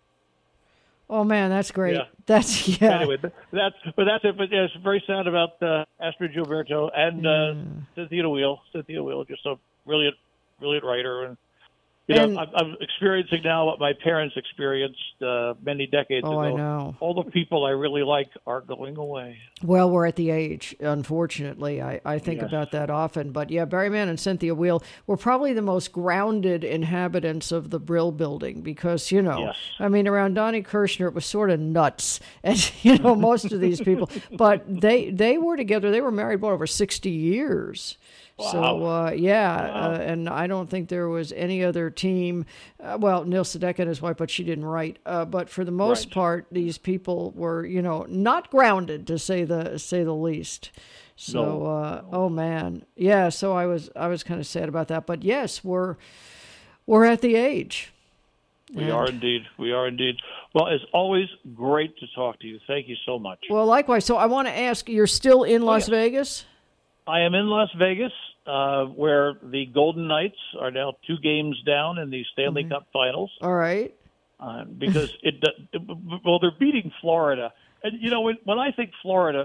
Oh man, that's great. Yeah. Anyway, that's it. But it's very sad about Astrid Gilberto and Cynthia Weil. Cynthia Weil, just a brilliant writer, and I'm experiencing now what my parents experienced many decades ago. I know. All the people I really like are going away. Well, we're at the age, unfortunately. I think about that often. But yeah, Barry Mann and Cynthia Weil were probably the most grounded inhabitants of the Brill Building because, I mean, around Donnie Kirshner, it was sort of nuts. And, most of these people. But they were together. They were married, over 60 years. Wow. So, and I don't think there was any other team. Neil Sedaka and his wife, but she didn't write. But for the most part, these people were, not grounded, to say the least. So, oh man, yeah. So I was kind of sad about that. But yes, we're at the age. We are indeed. Well, as always, great to talk to you. Thank you so much. Well, likewise. So I want to ask, you're still in Las Vegas? I am in Las Vegas, where the Golden Knights are now 2 games down in the Stanley Cup Finals. All right. Because they're beating Florida. And, when I think Florida,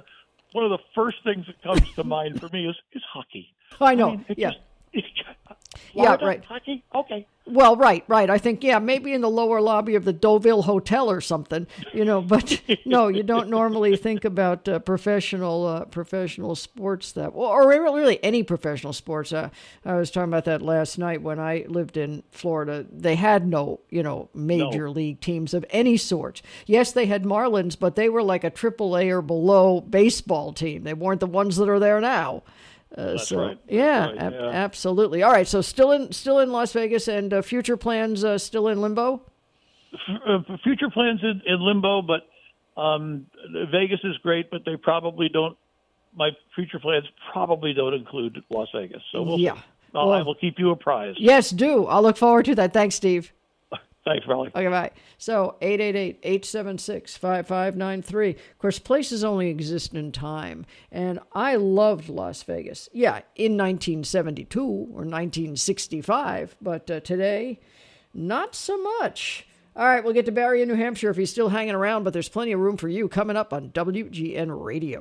one of the first things that comes to mind for me is hockey. I know. mean, Yeah. Florida, right. Hockey? Okay. Well, right. I think, maybe in the lower lobby of the Deauville Hotel or something, but no, you don't normally think about professional sports or really any professional sports. I was talking about that last night when I lived in Florida. They had no, major league teams of any sort. Yes, they had Marlins, but they were like a AAA or below baseball team. They weren't the ones that are there now. That's right. Yeah, That's right, yeah. Absolutely. All right, so still in Las Vegas, and future plans still in limbo? Future plans in limbo, but Vegas is great, but they probably don't. My future plans probably don't include Las Vegas. So we'll see. I will keep you apprised. Yes, do. I'll look forward to that. Thanks, Steve. Thanks, Raleigh. Okay, bye. So 888-876-5593. Of course, places only exist in time. And I loved Las Vegas. Yeah, in 1972 or 1965. But today, not so much. All right, we'll get to Barry in New Hampshire if he's still hanging around. But there's plenty of room for you coming up on WGN Radio.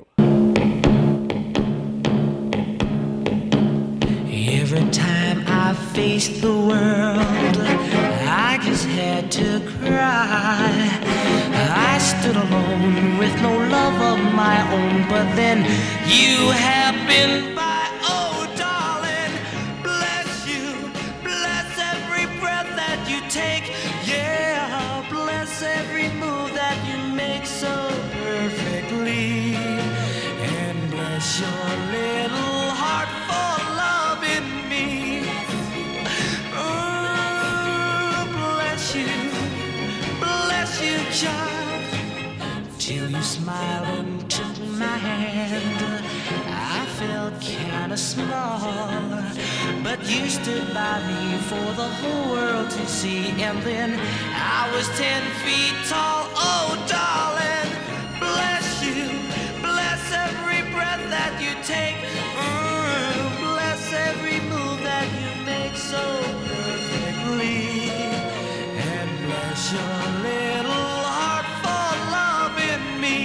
Every time I faced the world, I just had to cry. I stood alone with no love of my own, but then you happened by. Oh, darling, bless you, bless every breath that you take. Yeah, bless every move that you make so perfectly. And bless your little heart for love in me. Bless you, child, till you smiled and took my hand. I felt kinda small, but you stood by me for the whole world to see. And then I was 10 feet tall. Oh, darling, bless you, bless every breath that you take. Bless every move that you make so perfectly. And bless your little heart for love in me.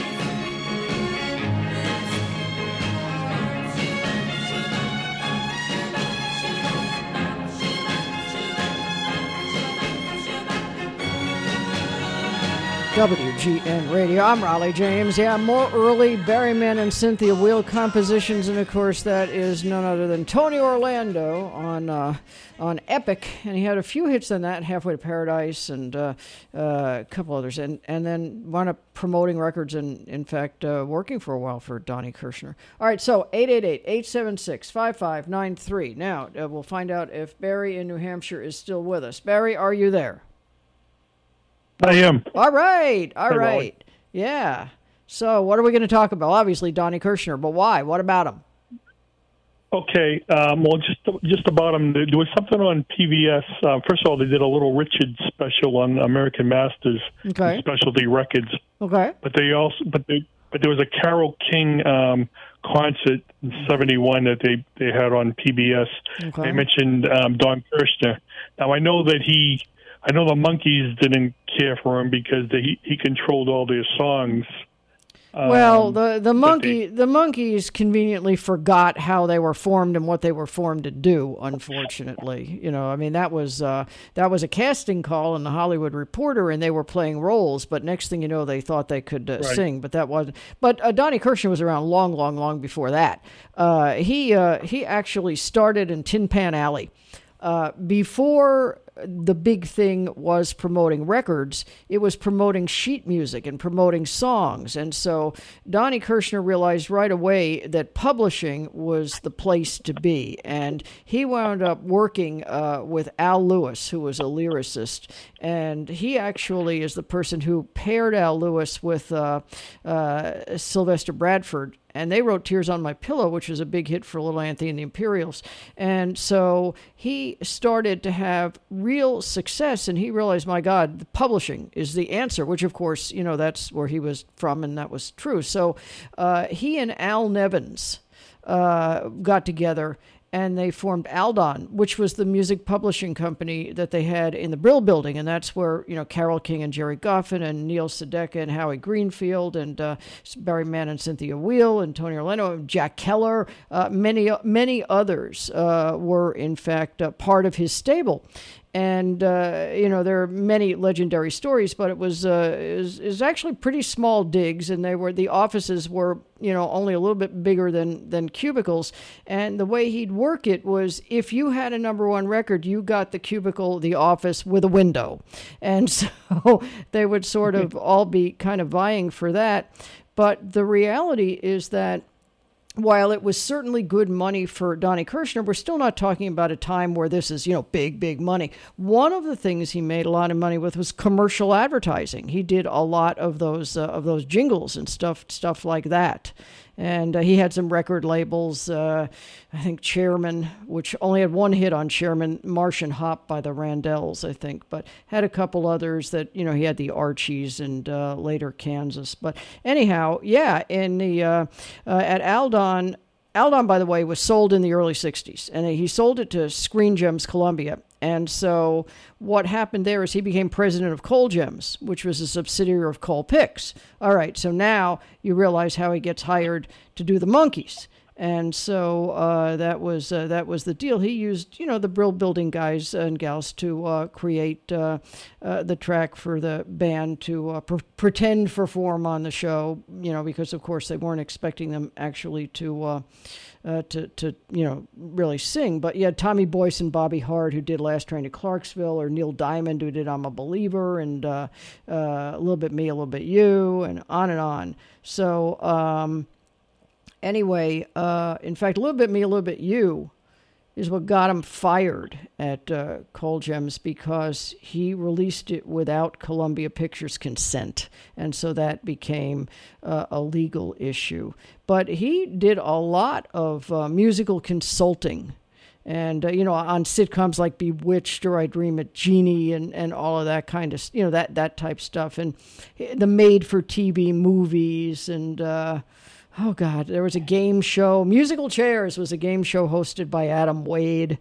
WGN Radio. I'm Raleigh James. Yeah, more early Barry Mann and Cynthia Weil compositions, and of course that is none other than Tony Orlando on Epic, and he had a few hits on that, Halfway to Paradise and a couple others, and then wound up promoting records and in fact working for a while for Donnie Kirshner. All right, so 888-876-5593. Now we'll find out if Barry in New Hampshire is still with us. Barry, are you there? I am. All right. Molly. Yeah. So what are we going to talk about? Obviously, Donnie Kirshner, but why? What about him? Okay. Well, just about him. There was something on PBS. First of all, they did a little Richard special on American Masters and Specialty Records. Okay. But there was a Carole King concert in '71 that they had on PBS. Okay. They mentioned Don Kirshner. Now I know the Monkees didn't care for him because he controlled all their songs. Well, the Monkees conveniently forgot how they were formed and what they were formed to do. Unfortunately, I mean that was a casting call in the Hollywood Reporter, and they were playing roles. But next thing you know, they thought they could sing, but that wasn't. But Donnie Kirshner was around long before that. He actually started in Tin Pan Alley before. The big thing was promoting records. It was promoting sheet music and promoting songs. And so Donnie Kirshner realized right away that publishing was the place to be. And he wound up working with Al Lewis, who was a lyricist. And he actually is the person who paired Al Lewis with Sylvester Bradford. And they wrote Tears on My Pillow, which was a big hit for Little Anthony and the Imperials. And so he started to have real success, and he realized, my God, the publishing is the answer, which, of course, that's where he was from, and that was true. So he and Al Nevins got together, and they formed Aldon, which was the music publishing company that they had in the Brill Building, and that's where Carole King and Jerry Goffin and Neil Sedaka and Howie Greenfield and Barry Mann and Cynthia Weil and Tony Orlando and Jack Keller, many others were in fact part of his stable. And, there are many legendary stories, but it was actually pretty small digs, and the offices were, only a little bit bigger than cubicles. And the way he'd work it was if you had a number one record, you got the cubicle, the office with a window. And so they would sort of all be kind of vying for that. But the reality is that while it was certainly good money for Donnie Kirshner, we're still not talking about a time where this is, big money. One of the things he made a lot of money with was commercial advertising. He did a lot of those jingles and stuff like that. And he had some record labels, I think Chairman, which only had one hit on Chairman, Martian Hop by the Randells, I think, but had a couple others that, he had the Archies and later Kansas. But anyhow, in the at Aldon, by the way, was sold in the early 60s, and he sold it to Screen Gems Columbia. And so what happened there is he became president of Cole Gems, which was a subsidiary of Cole Picks. All right, so now you realize how he gets hired to do the Monkees. And so that was the deal. He used, the Brill Building guys and gals to create the track for the band to pretend perform on the show, because, of course, they weren't expecting them actually to really sing. But you had Tommy Boyce and Bobby Hart, who did Last Train to Clarksville, or Neil Diamond, who did I'm a Believer, and a little bit me, a little bit you, and on and on. So anyway, in fact, a little bit me, a little bit you is what got him fired at Cole Gems, because he released it without Columbia Pictures' consent. And so that became a legal issue. But he did a lot of musical consulting. And, on sitcoms like Bewitched or I Dream of Jeannie and all of that kind of, that type stuff. And the made-for-TV movies and... oh, God, there was a game show. Musical Chairs was a game show hosted by Adam Wade.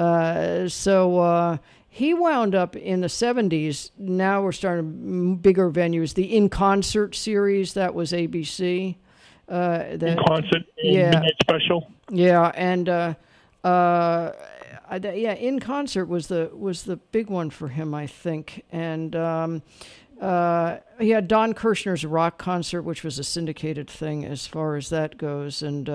So he wound up in the 70s. Now we're starting bigger venues. The In Concert series, that was ABC. In Concert, Midnight Special. Yeah, and In Concert was the big one for him, I think. And he had Don Kirshner's Rock Concert, which was a syndicated thing as far as that goes. And,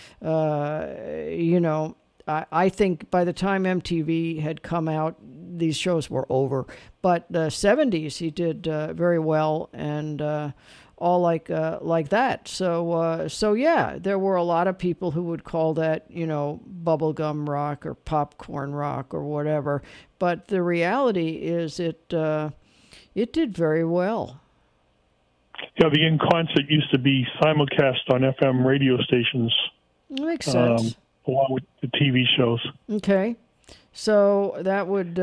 I think by the time MTV had come out, these shows were over. But the 70s, he did very well, and all like that. So yeah, there were a lot of people who would call that, bubblegum rock or popcorn rock or whatever. But the reality is it did very well. Yeah, the In Concert used to be simulcast on FM radio stations. Makes sense. Along with the TV shows. Okay. So that would,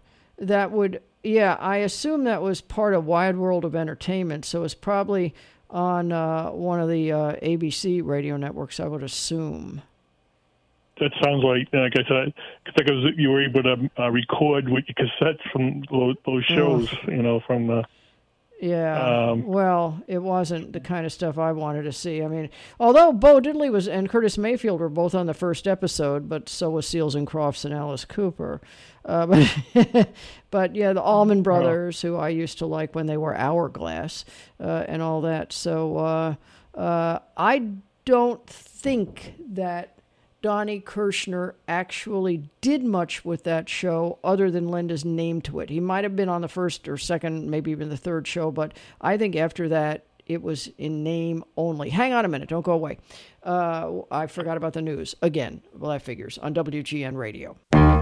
I assume that was part of Wide World of Entertainment. So it's probably on one of the ABC radio networks, I would assume. That sounds like I said, because you were able to record with your cassettes from those shows, from the... Yeah, well, it wasn't the kind of stuff I wanted to see. I mean, although Bo Diddley and Curtis Mayfield were both on the first episode, but so was Seals and Crofts and Alice Cooper. But yeah, the Allman Brothers, who I used to like when they were Hourglass and all that. So I don't think that Donnie Kirshner actually did much with that show other than lend his name to it. He might have been on the first or second, maybe even the third show, but I think after that, it was in name only. Hang on a minute. Don't go away. I forgot about the news. Again, well, that figures, on WGN Radio.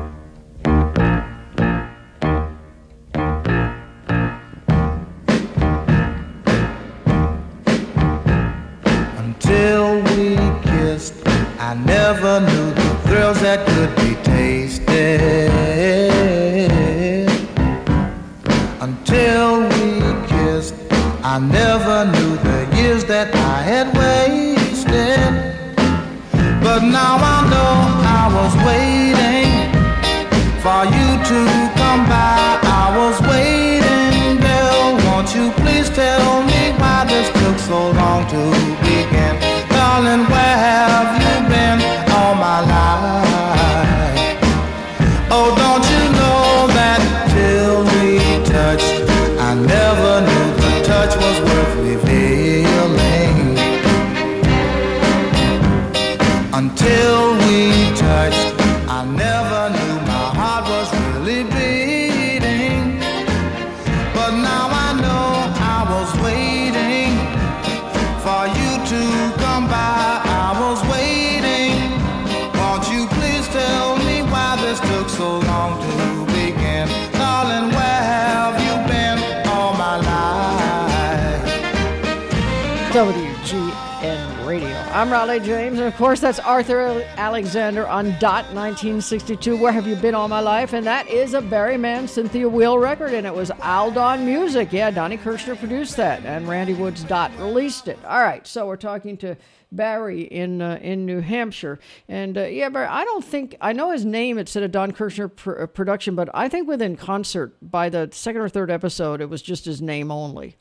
Until we kissed, I never knew the thrills that could be tasted. Until we kissed, I never knew the years that I had wasted. But now I know I was waiting for you to come by. I was waiting, Bill. Won't you please tell me why this took so long to begin? Darling, where have you been all my life? Oh, don't you know that till we touched, I never knew the touch was worth revealing. Until we touched, I never knew my heart was really beating. But now I know I was waiting for you to come by. I was waiting. Won't you please tell me why this took so long to begin? Darling, where have you been all my life? WGN Radio. I'm Raleigh James, and of course that's Arthur Alexander on Dot 1962. Where have you been all my life? And that is a Barry Mann, Cynthia Weil record, and it was Aldon Music. Yeah, Donnie Kirshner produced that, and Randy Woods Dot released it. All right, so we're talking to Barry in New Hampshire, and yeah, Barry, I don't think I know his name. It said a Don Kirshner production, but I think within concert by the second or third episode, it was just his name only.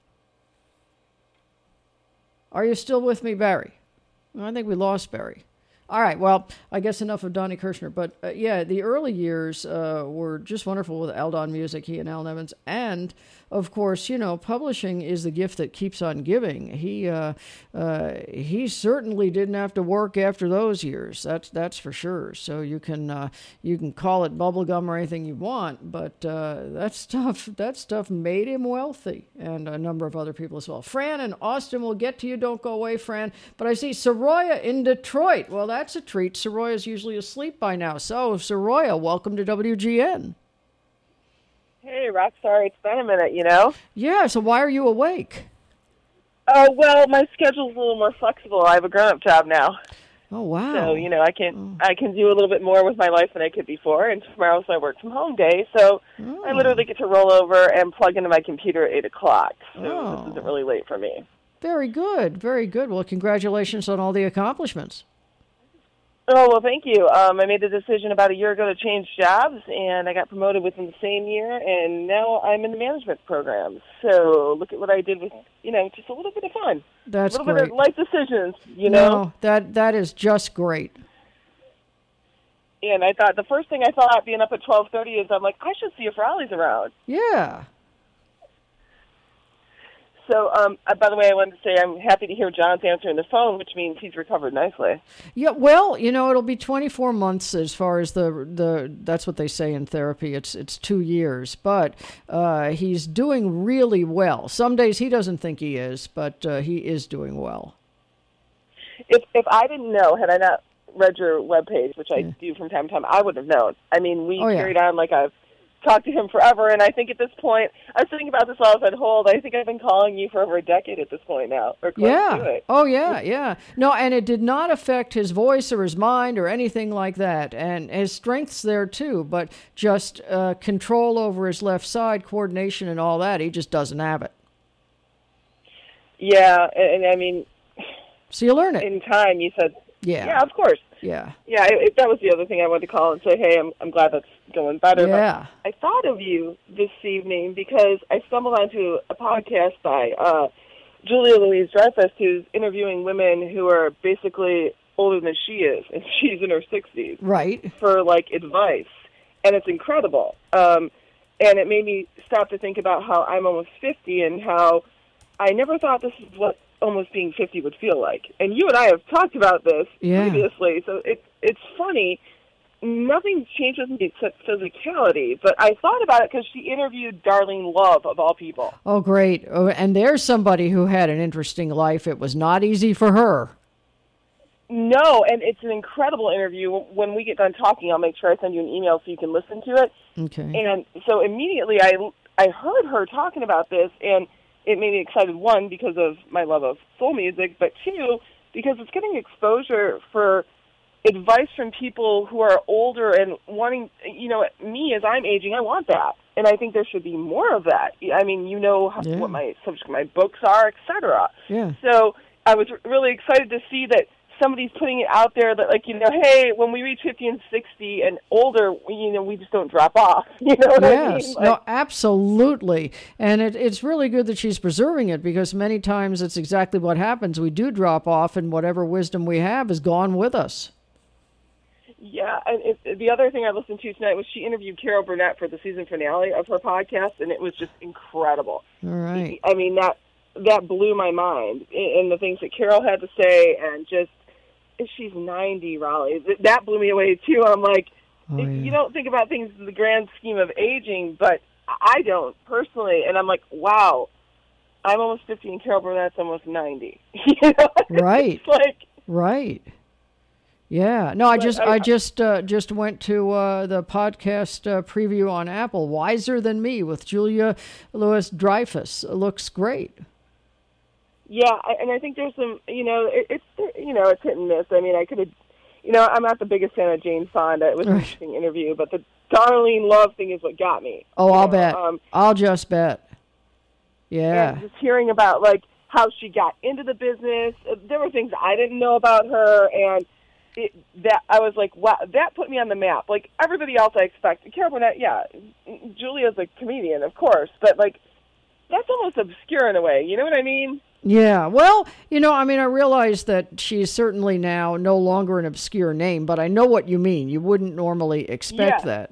Are you still with me, Barry? I think we lost Barry. All right, well, I guess enough of Donnie Kirshner. But yeah, the early years were just wonderful with Aldon Music, he and Al Nevins. And, of course, you know, publishing is the gift that keeps on giving. He certainly didn't have to work after those years. That's for sure. So you can call it bubblegum or anything you want, but that stuff made him wealthy, and a number of other people as well. Fran and Austin, we'll get to you. Don't go away, Fran. But I see Soroya in Detroit. Well, that's a treat. Soroya's usually asleep by now. So, Soroya, welcome to WGN. Hey, Rockstar, it's been a minute, you know? Yeah, so why are you awake? Oh, well, my schedule's a little more flexible. I have a grown-up job now. Oh, wow. So, you know, I can do a little bit more with my life than I could before, and tomorrow's my work-from-home day, so I literally get to roll over and plug into my computer at 8 o'clock, so this isn't really late for me. Very good, very good. Well, congratulations on all the accomplishments. Oh, well, thank you. I made the decision about a year ago to change jobs, and I got promoted within the same year, and now I'm in the management program. So look at what I did with, you know, just a little bit of fun. That's great. A little great. bit of life decisions, you know? No, that is just great. And I thought, the first thing I thought being up at 12:30 is, I'm like, I should see if Raleigh's around. Yeah. So, by the way, I wanted to say I'm happy to hear John's answering the phone, which means he's recovered nicely. Yeah, well, you know, it'll be 24 months as far as the that's what they say in therapy. It's 2 years, but he's doing really well. Some days he doesn't think he is, but he is doing well. If I didn't know, had I not read your webpage, which I do from time to time, I would have known. I mean, we carried on like I've talked to him forever, and I think at this point, I was thinking about this while I was on hold, I think I've been calling you for over a decade at this point now, or close to it. Oh, yeah, yeah. No, and it did not affect his voice or his mind or anything like that, and his strength's there too, but just control over his left side, coordination and all that, he just doesn't have it. Yeah, and I mean... So you learn it. In time, you said... Yeah, of course. Yeah. Yeah, that was the other thing I wanted to call and say, hey, I'm glad that's going better. Yeah. But I thought of you this evening because I stumbled onto a podcast by Julia Louise-Dreyfus, who's interviewing women who are basically older than she is, and she's in her 60s. Right. For, like, advice. And it's incredible. And it made me stop to think about how I'm almost 50 and how I never thought this is what almost being 50 would feel like. And you and I have talked about this previously, so it's funny. Nothing's changed with me except physicality, but I thought about it because she interviewed Darlene Love, of all people. Oh, great. Oh, and there's somebody who had an interesting life. It was not easy for her. No, and it's an incredible interview. When we get done talking, I'll make sure I send you an email so you can listen to it. Okay. And so immediately I heard her talking about this, and it made me excited, one, because of my love of soul music, but two, because it's getting exposure for advice from people who are older and wanting, you know, me as I'm aging, I want that. And I think there should be more of that. I mean, you know what my books are, etc. Yeah. So I was really excited to see that somebody's putting it out there that, like, hey, when we reach 50 and 60 and older, we just don't drop off. You know what I mean? Like, no, absolutely. And it's really good that she's preserving it, because many times it's exactly what happens. We do drop off, and whatever wisdom we have is gone with us. Yeah, and the other thing I listened to tonight was she interviewed Carol Burnett for the season finale of her podcast, and it was just incredible. All right. I mean, that blew my mind, and the things that Carol had to say, and just, she's 90, Raleigh. That blew me away, too. I'm like, you don't think about things in the grand scheme of aging, but I don't, personally. And I'm like, wow, I'm almost 50, and Carol Burnett's almost 90. Right. Right. Yeah. No, I just went to the podcast preview on Apple, Wiser Than Me, with Julia Louis-Dreyfus. It looks great. Yeah, and I think there's some, it's hit and miss. I mean, I could have, I'm not the biggest fan of Jane Fonda. It was an interesting interview, but the Darlene Love thing is what got me. Oh, I'll bet. I'll just bet. Yeah. And just hearing about, like, how she got into the business. There were things I didn't know about her, and that I was like, wow, that put me on the map. Like, everybody else I expect. Carol Burnett, yeah, Julia's a comedian, of course, but, like, that's almost obscure in a way. You know what I mean? Yeah. Well, I realize that she's certainly now no longer an obscure name, but I know what you mean. You wouldn't normally expect that.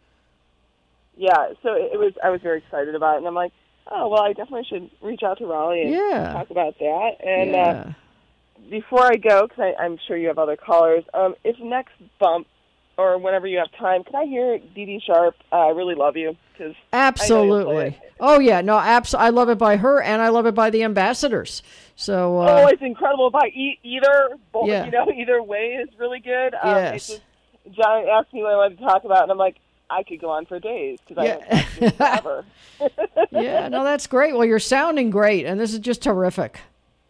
Yeah, so I was very excited about it, and I'm like, oh, well, I definitely should reach out to Raleigh and talk about that. And before I go, because I'm sure you have other callers, if next bump or whenever you have time, can I hear Dee Dee Sharp, I Really Love You? Cause absolutely. Oh, yeah. No, I love it by her, and I love it by the Ambassadors. So. It's incredible by either. Both, either way is really good. Yes. John asked me what I wanted to talk about, and I'm like, I could go on for days, because I haven't talked to you forever. Yeah, no, that's great. Well, you're sounding great, and this is just terrific.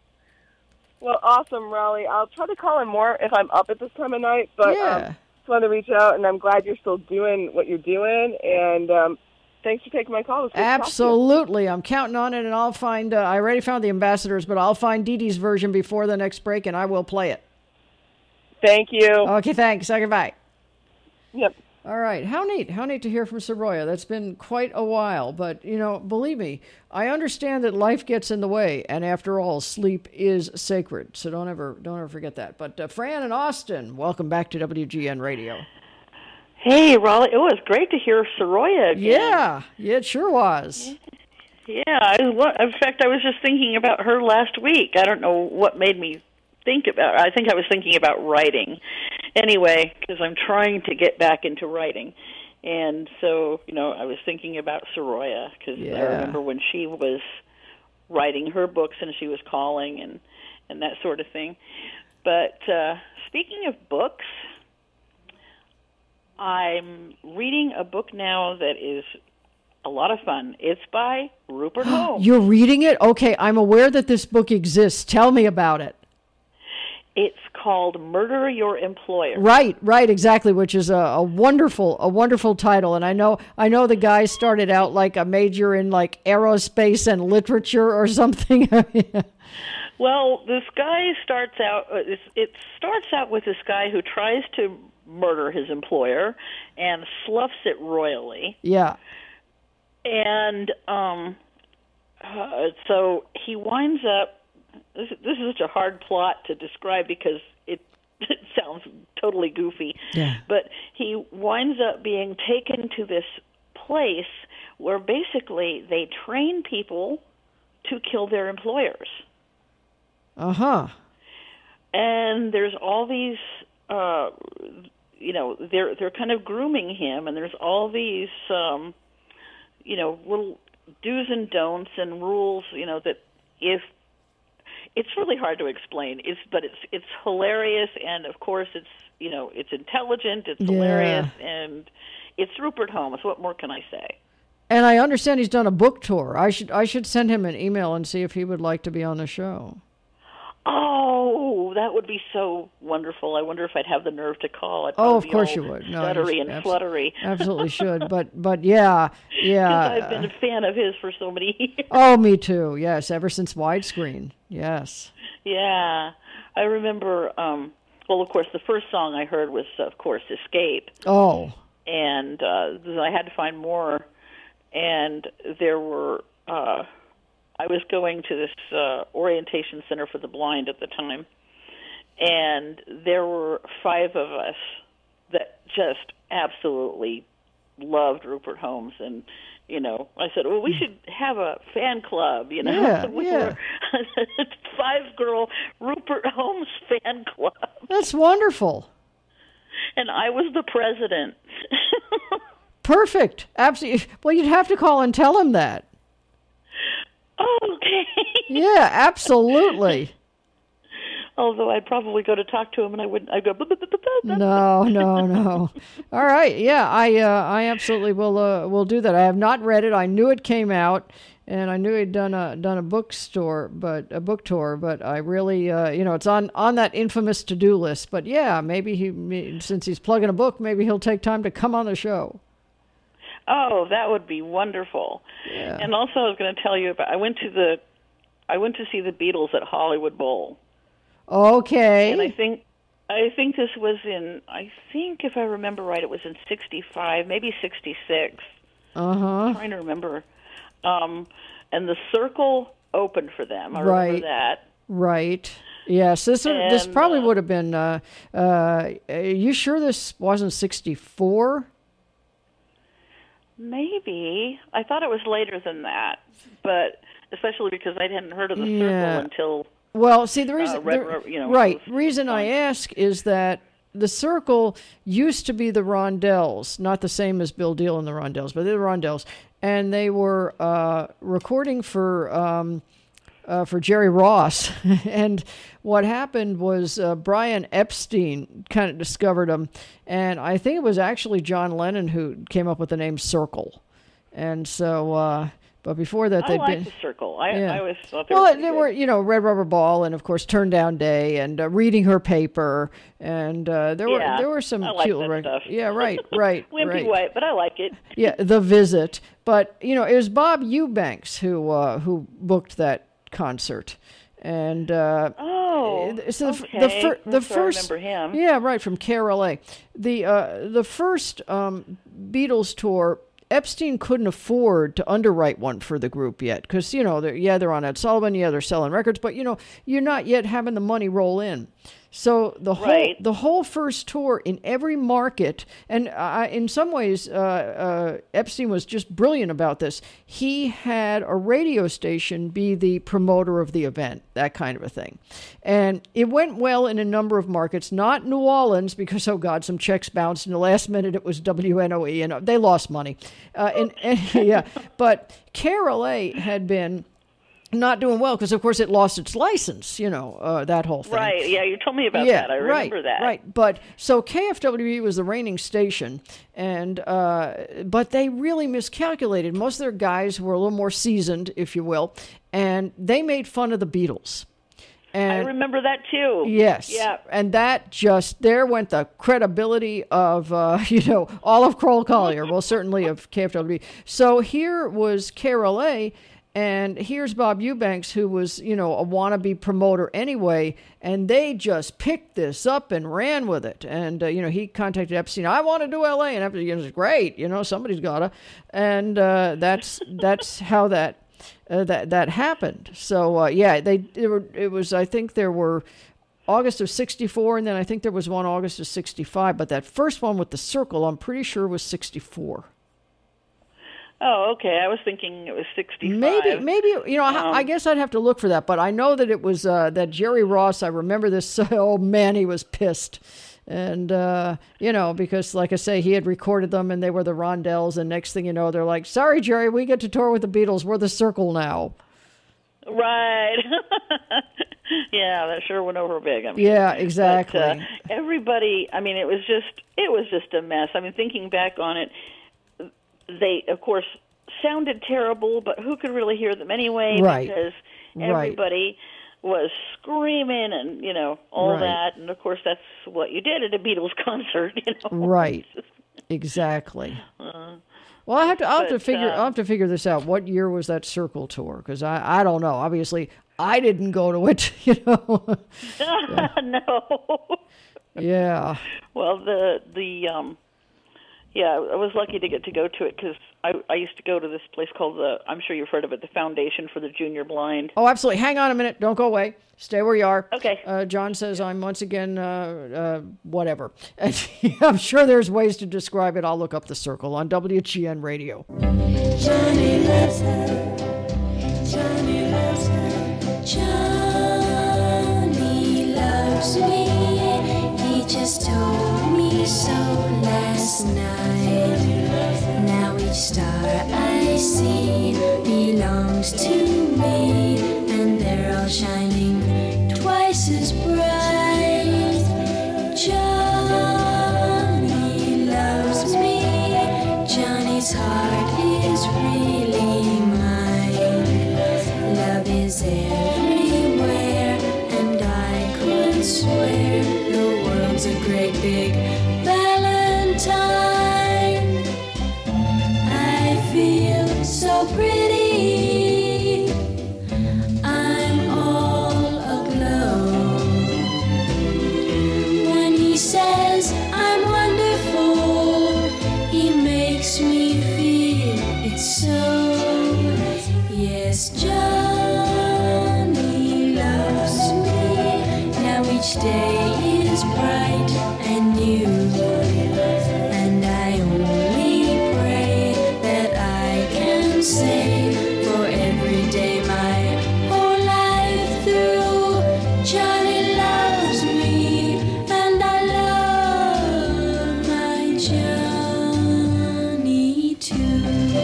Well, awesome, Raleigh. I'll try to call in more if I'm up at this time of night, but just wanted to reach out, and I'm glad you're still doing what you're doing, and thanks for taking my call. Absolutely. I'm counting on it, and I'll find, I already found the Ambassadors, but I'll find Dee Dee's version before the next break, and I will play it. Thank you. Okay, thanks. Goodbye. Yep. All right. How neat to hear from Soroya. That's been quite a while, but, believe me, I understand that life gets in the way, and after all, sleep is sacred. So don't ever forget that. But Fran and Austin, welcome back to WGN Radio. Hey, Raleigh, it was great to hear Soroya again. Yeah, it sure was. Yeah, in fact, I was just thinking about her last week. I don't know what made me think about her. I think I was thinking about writing. Anyway, because I'm trying to get back into writing. And so, I was thinking about Soroya, because I remember when she was writing her books and she was calling and that sort of thing. But speaking of books, I'm reading a book now that is a lot of fun. It's by Rupert Holmes. You're reading it? Okay, I'm aware that this book exists. Tell me about it. It's called Murder Your Employer. Right, exactly, which is a wonderful title. And I know the guy started out like a major in like aerospace and literature or something. Well, this guy starts out. It starts out with this guy who tries to murder his employer and sloughs it royally. Yeah. And so he winds up. This is such a hard plot to describe because it sounds totally goofy. Yeah. But he winds up being taken to this place where basically they train people to kill their employers. Uh-huh. And there's all these, they're kind of grooming him, and there's all these, little do's and don'ts and rules, that if it's really hard to explain. But it's hilarious, and of course it's intelligent, it's hilarious, and it's Rupert Holmes. What more can I say? And I understand he's done a book tour. I should send him an email and see if he would like to be on the show. Oh, that would be so wonderful. I wonder if I'd have the nerve to call. Of course you would. No, stuttery and fluttery. Absolutely should. But yeah. I've been a fan of his for so many years. Oh, me too. Yes, ever since Widescreen. Yes. Yeah. I remember, well, of course, the first song I heard was, of course, Escape. Oh. And I had to find more. And there were, I was going to this orientation center for the blind at the time. And there were 5 of us that just absolutely loved Rupert Holmes. And, you know, I said, well, we should have a fan club, you know. Yeah, so we were a 5-girl Rupert Holmes fan club. That's wonderful. And I was the president. Perfect. Absolutely. Well, you'd have to call and tell him that. Oh, okay. Yeah, absolutely. Although I'd probably go to talk to him, and I'd go. No. All right, yeah, I absolutely will do that. I have not read it. I knew it came out, and I knew he'd done a book tour, but I really, it's on that infamous to-do list. But yeah, maybe since he's plugging a book, maybe he'll take time to come on the show. Oh, that would be wonderful. Yeah. And also, I was going to tell you about. I went to see the Beatles at Hollywood Bowl. Okay. And I think this was in, I think if I remember right, it was in 65, maybe 66. I'm trying to remember. And the Circle opened for them. I remember that. Right. Yes, this probably would have been, you sure this wasn't 64? Maybe. I thought it was later than that, but especially because I hadn't heard of the Circle until... Well, see, the reason, reason I ask is that the Circle used to be the Rondells, not the same as Bill Deal and the Rondells, but they're the Rondells, and they were recording for Jerry Ross, and what happened was Brian Epstein kind of discovered them, and I think it was actually John Lennon who came up with the name Circle, and so. But before that, they'd been the Circle. I always thought they were, Red Rubber Ball, and of course, Turn Down Day, and Reading Her Paper, and there were some cute stuff. Yeah, right. Wimpy White, but I like it. Yeah, The Visit, but it was Bob Eubanks who booked that concert, and the first, I remember him. Yeah, right, from KRLA. The first Beatles tour. Epstein couldn't afford to underwrite one for the group yet because, they're on Ed Sullivan, they're selling records, but, you're not yet having the money roll in. So the whole first tour in every market, and in some ways, Epstein was just brilliant about this. He had a radio station be the promoter of the event, that kind of a thing. And it went well in a number of markets, not New Orleans, because, oh God, some checks bounced. In the last minute, it was WNOE, and they lost money. But KRLA had been not doing well because, of course, it lost its license, that whole thing. Right, yeah, you told me about that. I remember that. Right, but so KFWE was the reigning station, and but they really miscalculated. Most of their guys were a little more seasoned, if you will, and they made fun of the Beatles. And, I remember that, too. Yes. Yeah. And that there went the credibility of, all of Kroll Collier, well, certainly of KFWE. So here was KRLA, and here's Bob Eubanks, who was, a wannabe promoter anyway, and they just picked this up and ran with it. And, he contacted Epstein, I want to do L.A., and Epstein was great, somebody's got to. And that's how that happened. So, it was, I think there were August of 64, and then I think there was one August of 65, but that first one with the Circle, I'm pretty sure was 64. Oh, okay. I was thinking it was 65. Maybe. I guess I'd have to look for that. But I know that it was that Jerry Ross. I remember this. Oh man, he was pissed, and because like I say, he had recorded them, and they were the Rondells. And next thing you know, they're like, "Sorry, Jerry, we get to tour with the Beatles. We're the Circle now." Right. Yeah, that sure went over big. Yeah, exactly. But, everybody. I mean, it was just a mess. I mean, thinking back on it. They, of course, sounded terrible, but who could really hear them anyway? Right. Because everybody was screaming and, all that. And, of course, that's what you did at a Beatles concert, Right. Exactly. Well, I'll have to figure this out. What year was that Circle tour? Because I don't know. Obviously, I didn't go to it, No. Yeah. Well, I was lucky to get to go to it because I used to go to this place called I'm sure you've heard of it, the Foundation for the Junior Blind. Oh, absolutely. Hang on a minute. Don't go away. Stay where you are. Okay. John says I'm once again, whatever. I'm sure there's ways to describe it. I'll look up the circle on WGN Radio. Johnny loves her. Johnny loves her. Johnny loves me. He just told me so last night. Now each star I see belongs to me, and they're all shining twice as bright. Johnny loves me. Johnny's heart is really mine. Love is everywhere, and I could swear the world's a great big Valentine. I feel so pretty. I'm all aglow when he says I'm wonderful. He makes me feel it's so. Yes, Johnny loves me. Now each day is bright and new, and I only pray that I can say for every day my whole life through. Johnny loves me, and I love my Johnny too.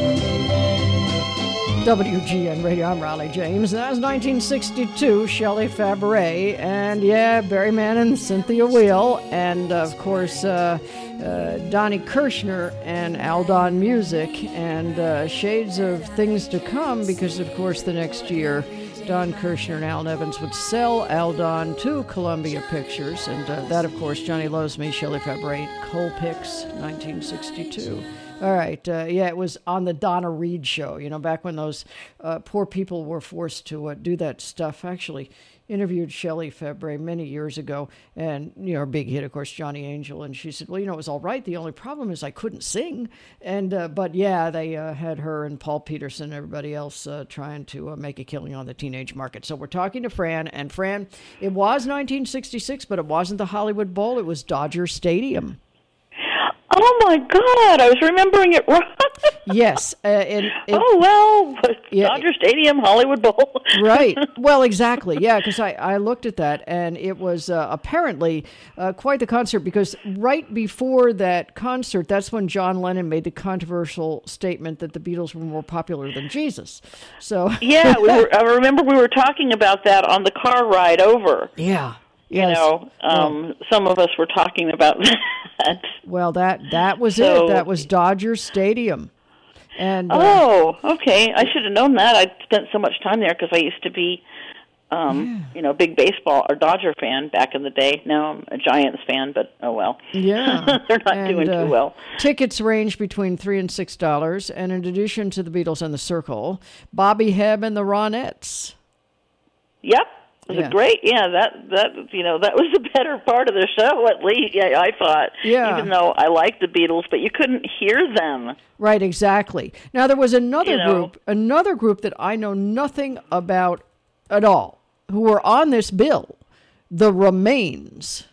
WGN Radio, I'm Raleigh James. And that was 1962, Shelley Fabares. And yeah, Barry Mann and Cynthia Weil. And of course, Donnie Kirshner and Aldon Music. And shades of things to come because, of course, the next year, Don Kirshner and Alan Evans would sell Aldon to Columbia Pictures. And that, of course, Johnny Loves Me, Shelley Fabares, Colpix, 1962. All right. It was on the Donna Reed show, back when those poor people were forced to do that stuff. I actually interviewed Shelley Fabares many years ago, and, a big hit, of course, Johnny Angel. And she said, well, it was all right. The only problem is I couldn't sing. And but yeah, they had her and Paul Peterson and everybody else trying to make a killing on the teenage market. So we're talking to Fran. And Fran, it was 1966, but it wasn't the Hollywood Bowl. It was Dodger Stadium. Oh, my God. I was remembering it wrong. Yes. Dodger Stadium, Hollywood Bowl. Right. Well, exactly. Yeah, because I looked at that, and it was apparently quite the concert, because right before that concert, that's when John Lennon made the controversial statement that the Beatles were more popular than Jesus. So yeah, I remember we were talking about that on the car ride over. Yeah. Yes. Some of us were talking about that. Well, that was it. That was Dodger Stadium. And okay. I should have known that. I spent so much time there because I used to be, a big baseball or Dodger fan back in the day. Now I'm a Giants fan, but oh well. Yeah, they're not doing too well. Tickets range between $3 and $6, and in addition to the Beatles and the Circle, Bobby Hebb and the Ronettes. Yep. Was it great? Yeah, that was the better part of the show, at least. Yeah, I thought. Yeah. Even though I liked the Beatles, but you couldn't hear them. Right, exactly. Now there was another group that I know nothing about at all, who were on this bill, the Remains.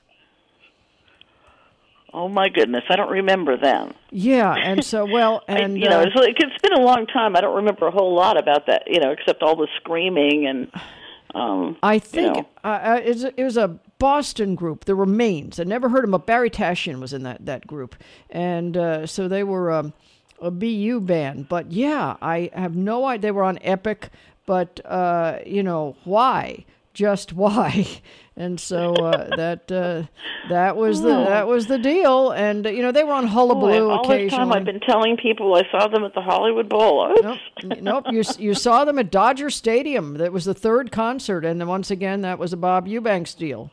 Oh my goodness, I don't remember them. Yeah, and so it's been a long time. I don't remember a whole lot about that, except all the screaming and. I think it was a Boston group, the Remains. I never heard of them, but Barry Tashian was in that group. And so they were a BU band. But yeah, I have no idea. They were on Epic, but, why? Just why? And so that was the deal. And they were on Hullabaloo occasionally. All this time I've been telling people I saw them at the Hollywood Bowl. Nope. You saw them at Dodger Stadium. That was the third concert, and then once again that was a Bob Eubanks deal.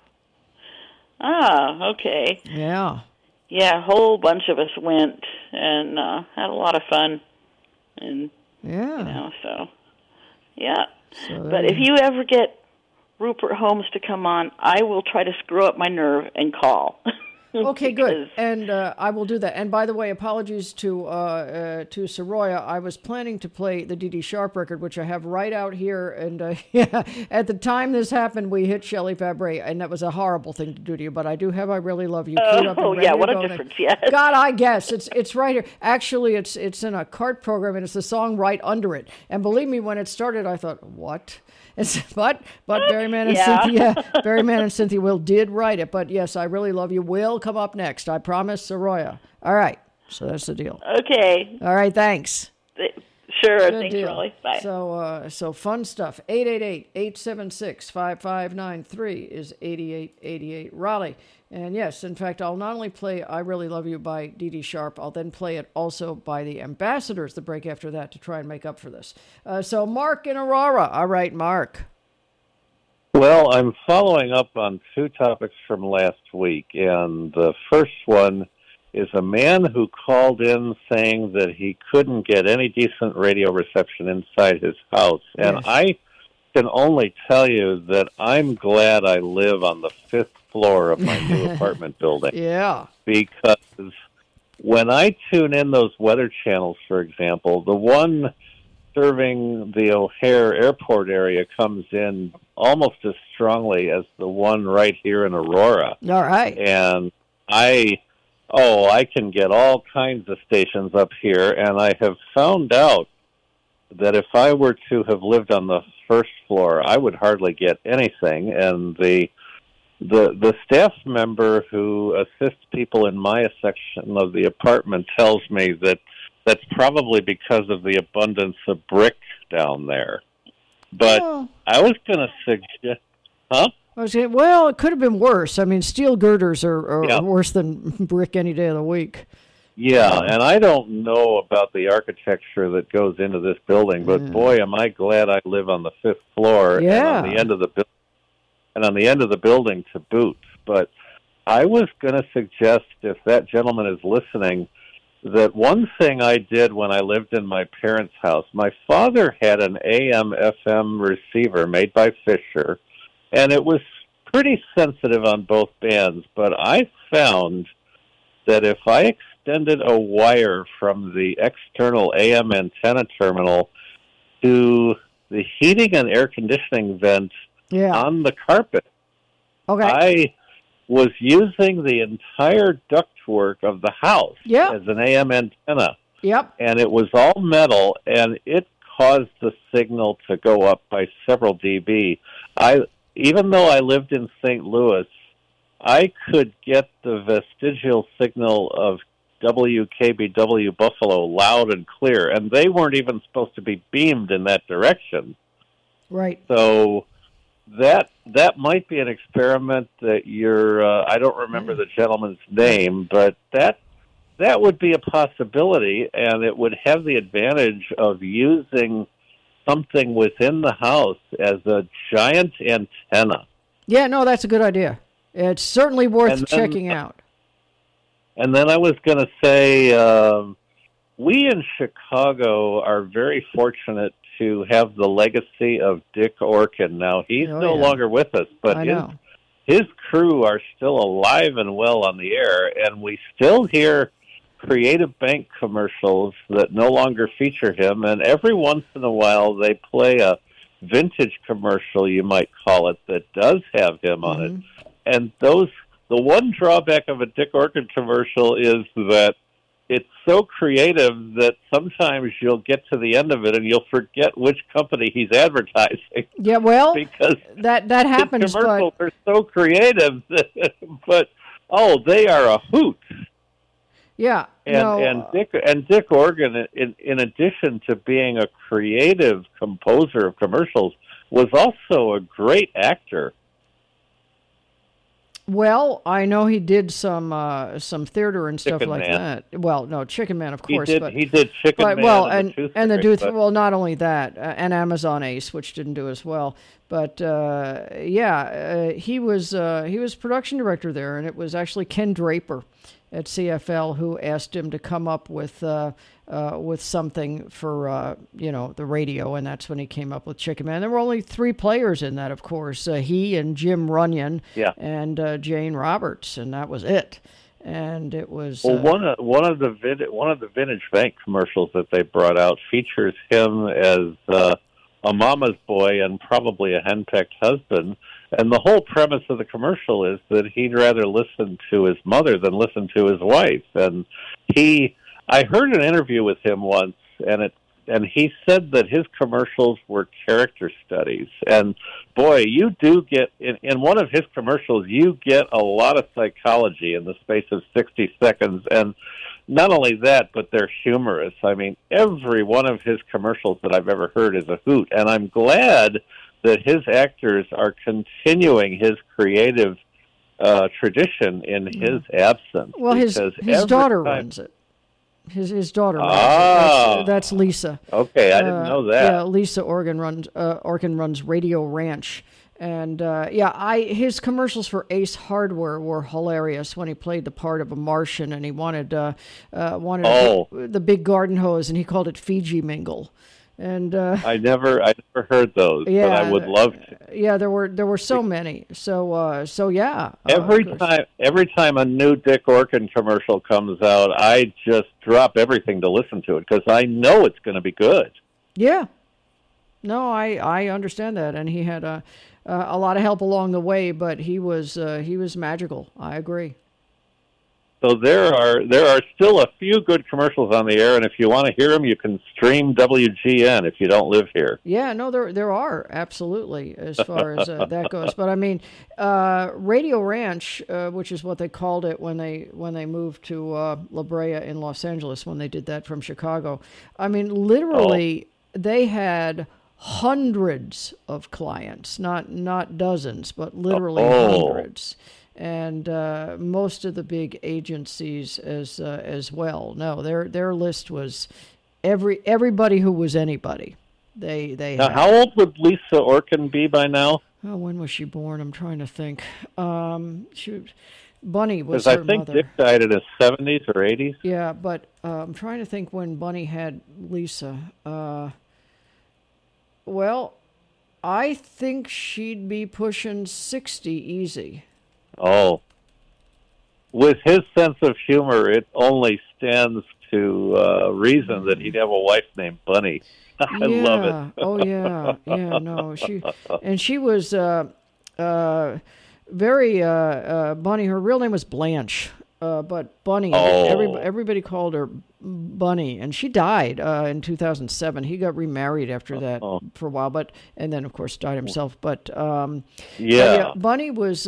Ah, okay. Yeah. Yeah, a whole bunch of us went and had a lot of fun, and yeah. So yeah. But if you ever get Rupert Holmes to come on, I will try to screw up my nerve and call. Okay, good. And I will do that. And by the way, apologies to Soroya. I was planning to play the Dee Dee Sharp record, which I have right out here. And at the time this happened, we hit Shelley Fabre, and that was a horrible thing to do to you. But I do have "I Really Love You" queued up. Oh, yeah, what a difference! Yes. God, I guess it's right here. Actually, it's in a CART program, and it's the song right under it. And believe me, when it started, I thought, what? But Barryman and Cynthia Will did write it. But yes, "I Really Love You" will come up next. I promise, Soroya. All right. So that's the deal. Okay. All right. Thanks. Sure. Good Thanks, deal. Raleigh. Bye. So fun stuff. 888-876-5593 is 8888 Raleigh. And yes, in fact, I'll not only play "I Really Love You" by Dee Dee Sharp, I'll then play it also by the Ambassadors the break after that to try and make up for this. So Mark in Aurora. All right, Mark. Well, I'm following up on two topics from last week, and the first one is a man who called in saying that he couldn't get any decent radio reception inside his house. And Yes. I can only tell you that I'm glad I live on the 5th floor of my new apartment building. Yeah. Because when I tune in those weather channels, for example, the one serving the O'Hare Airport area comes in almost as strongly as the one right here in Aurora. All right. And I can get all kinds of stations up here, and I have found out that if I were to have lived on the first floor, I would hardly get anything. And the staff member who assists people in my section of the apartment tells me that that's probably because of the abundance of brick down there. But I was going to suggest, Well, it could have been worse. I mean, steel girders are worse than brick any day of the week. Yeah, and I don't know about the architecture that goes into this building, but boy, am I glad I live on the 5th floor and on the end of the building to boot. But I was going to suggest, if that gentleman is listening, that one thing I did when I lived in my parents' house, my father had an AM/FM receiver made by Fisher, and it was pretty sensitive on both bands, but I found that if I extended a wire from the external AM antenna terminal to the heating and air conditioning vent on the carpet, I was using the entire ductwork of the house as an AM antenna. Yep. And it was all metal, and it caused the signal to go up by several dB. Even though I lived in St. Louis, I could get the vestigial signal of WKBW Buffalo loud and clear, and they weren't even supposed to be beamed in that direction. Right. So that might be an experiment that I don't remember the gentleman's name, but that would be a possibility, and it would have the advantage of using something within the house as a giant antenna. Yeah, no, that's a good idea. It's certainly worth checking out. And then I was going to say, we in Chicago are very fortunate to have the legacy of Dick Orkin. Now, he's no longer with us, but his crew are still alive and well on the air, and we still hear Creative Bank commercials that no longer feature him, and every once in a while they play a vintage commercial, you might call it, that does have him on it. And the one drawback of a Dick Orkin commercial is that it's so creative that sometimes you'll get to the end of it and you'll forget which company he's advertising. Yeah, well, because that happens. His commercials are so creative, but they are a hoot. Yeah, and Dick Orkin, in addition to being a creative composer of commercials, was also a great actor. Well, I know he did some theater and stuff like that. Well, no, Chicken Man, of course. He did Chicken Man. Well, and the Tooth. Well, not only that, and Amazon Ace, which didn't do as well. But he was production director there, and it was actually Ken Draper. CFL who asked him to come up with something for the radio, and that's when he came up with Chicken Man. There were only 3 players in that, of course. He and Jim Runyon and Jane Roberts, and that was it. And it was one of the Vintage Bank commercials that they brought out features him as a mama's boy and probably a henpecked husband. And the whole premise of the commercial is that he'd rather listen to his mother than listen to his wife. And I heard an interview with him once, and he said that his commercials were character studies. And boy, you do get in one of his commercials, you get a lot of psychology in the space of 60 seconds. And not only that, but they're humorous. I mean, every one of his commercials that I've ever heard is a hoot. And I'm glad that his actors are continuing his creative tradition in his absence. Well, his daughter runs it. His daughter runs it. That's Lisa. Okay, I didn't know that. Yeah, Lisa Orkin runs Radio Ranch. And his commercials for Ace Hardware were hilarious when he played the part of a Martian, and he wanted the big garden hose, and he called it Fiji Mingle. And I never heard those, but I would love to. Yeah, there were so many. So yeah. Every time a new Dick Orkin commercial comes out, I just drop everything to listen to it because I know it's going to be good. Yeah. No, I understand that, and he had a lot of help along the way, but he was magical. I agree. So there are still a few good commercials on the air, and if you want to hear them, you can stream WGN if you don't live here. Yeah, no, there are, absolutely, as far as that goes. But I mean, Radio Ranch, which is what they called it when they moved to La Brea in Los Angeles, when they did that from Chicago. I mean, literally, they had hundreds of clients, not dozens, but literally hundreds. And most of the big agencies as well. No, their list was everybody who was anybody. They now, how old would Lisa Orkin be by now? Oh, when was she born? I'm trying to think. Bunny was her mother. Because I think Dick died in his 70s or 80s. Yeah, but I'm trying to think when Bunny had Lisa. Well, I think she'd be pushing 60 easy. Oh. With his sense of humor, it only stands to reason that he'd have a wife named Bunny. I love it. Oh, yeah. Yeah, no. She was very, Bunny, her real name was Blanche. But Bunny, everybody called her Bunny, and she died in 2007. He got remarried after that for a while, and then of course died himself. But Bunny was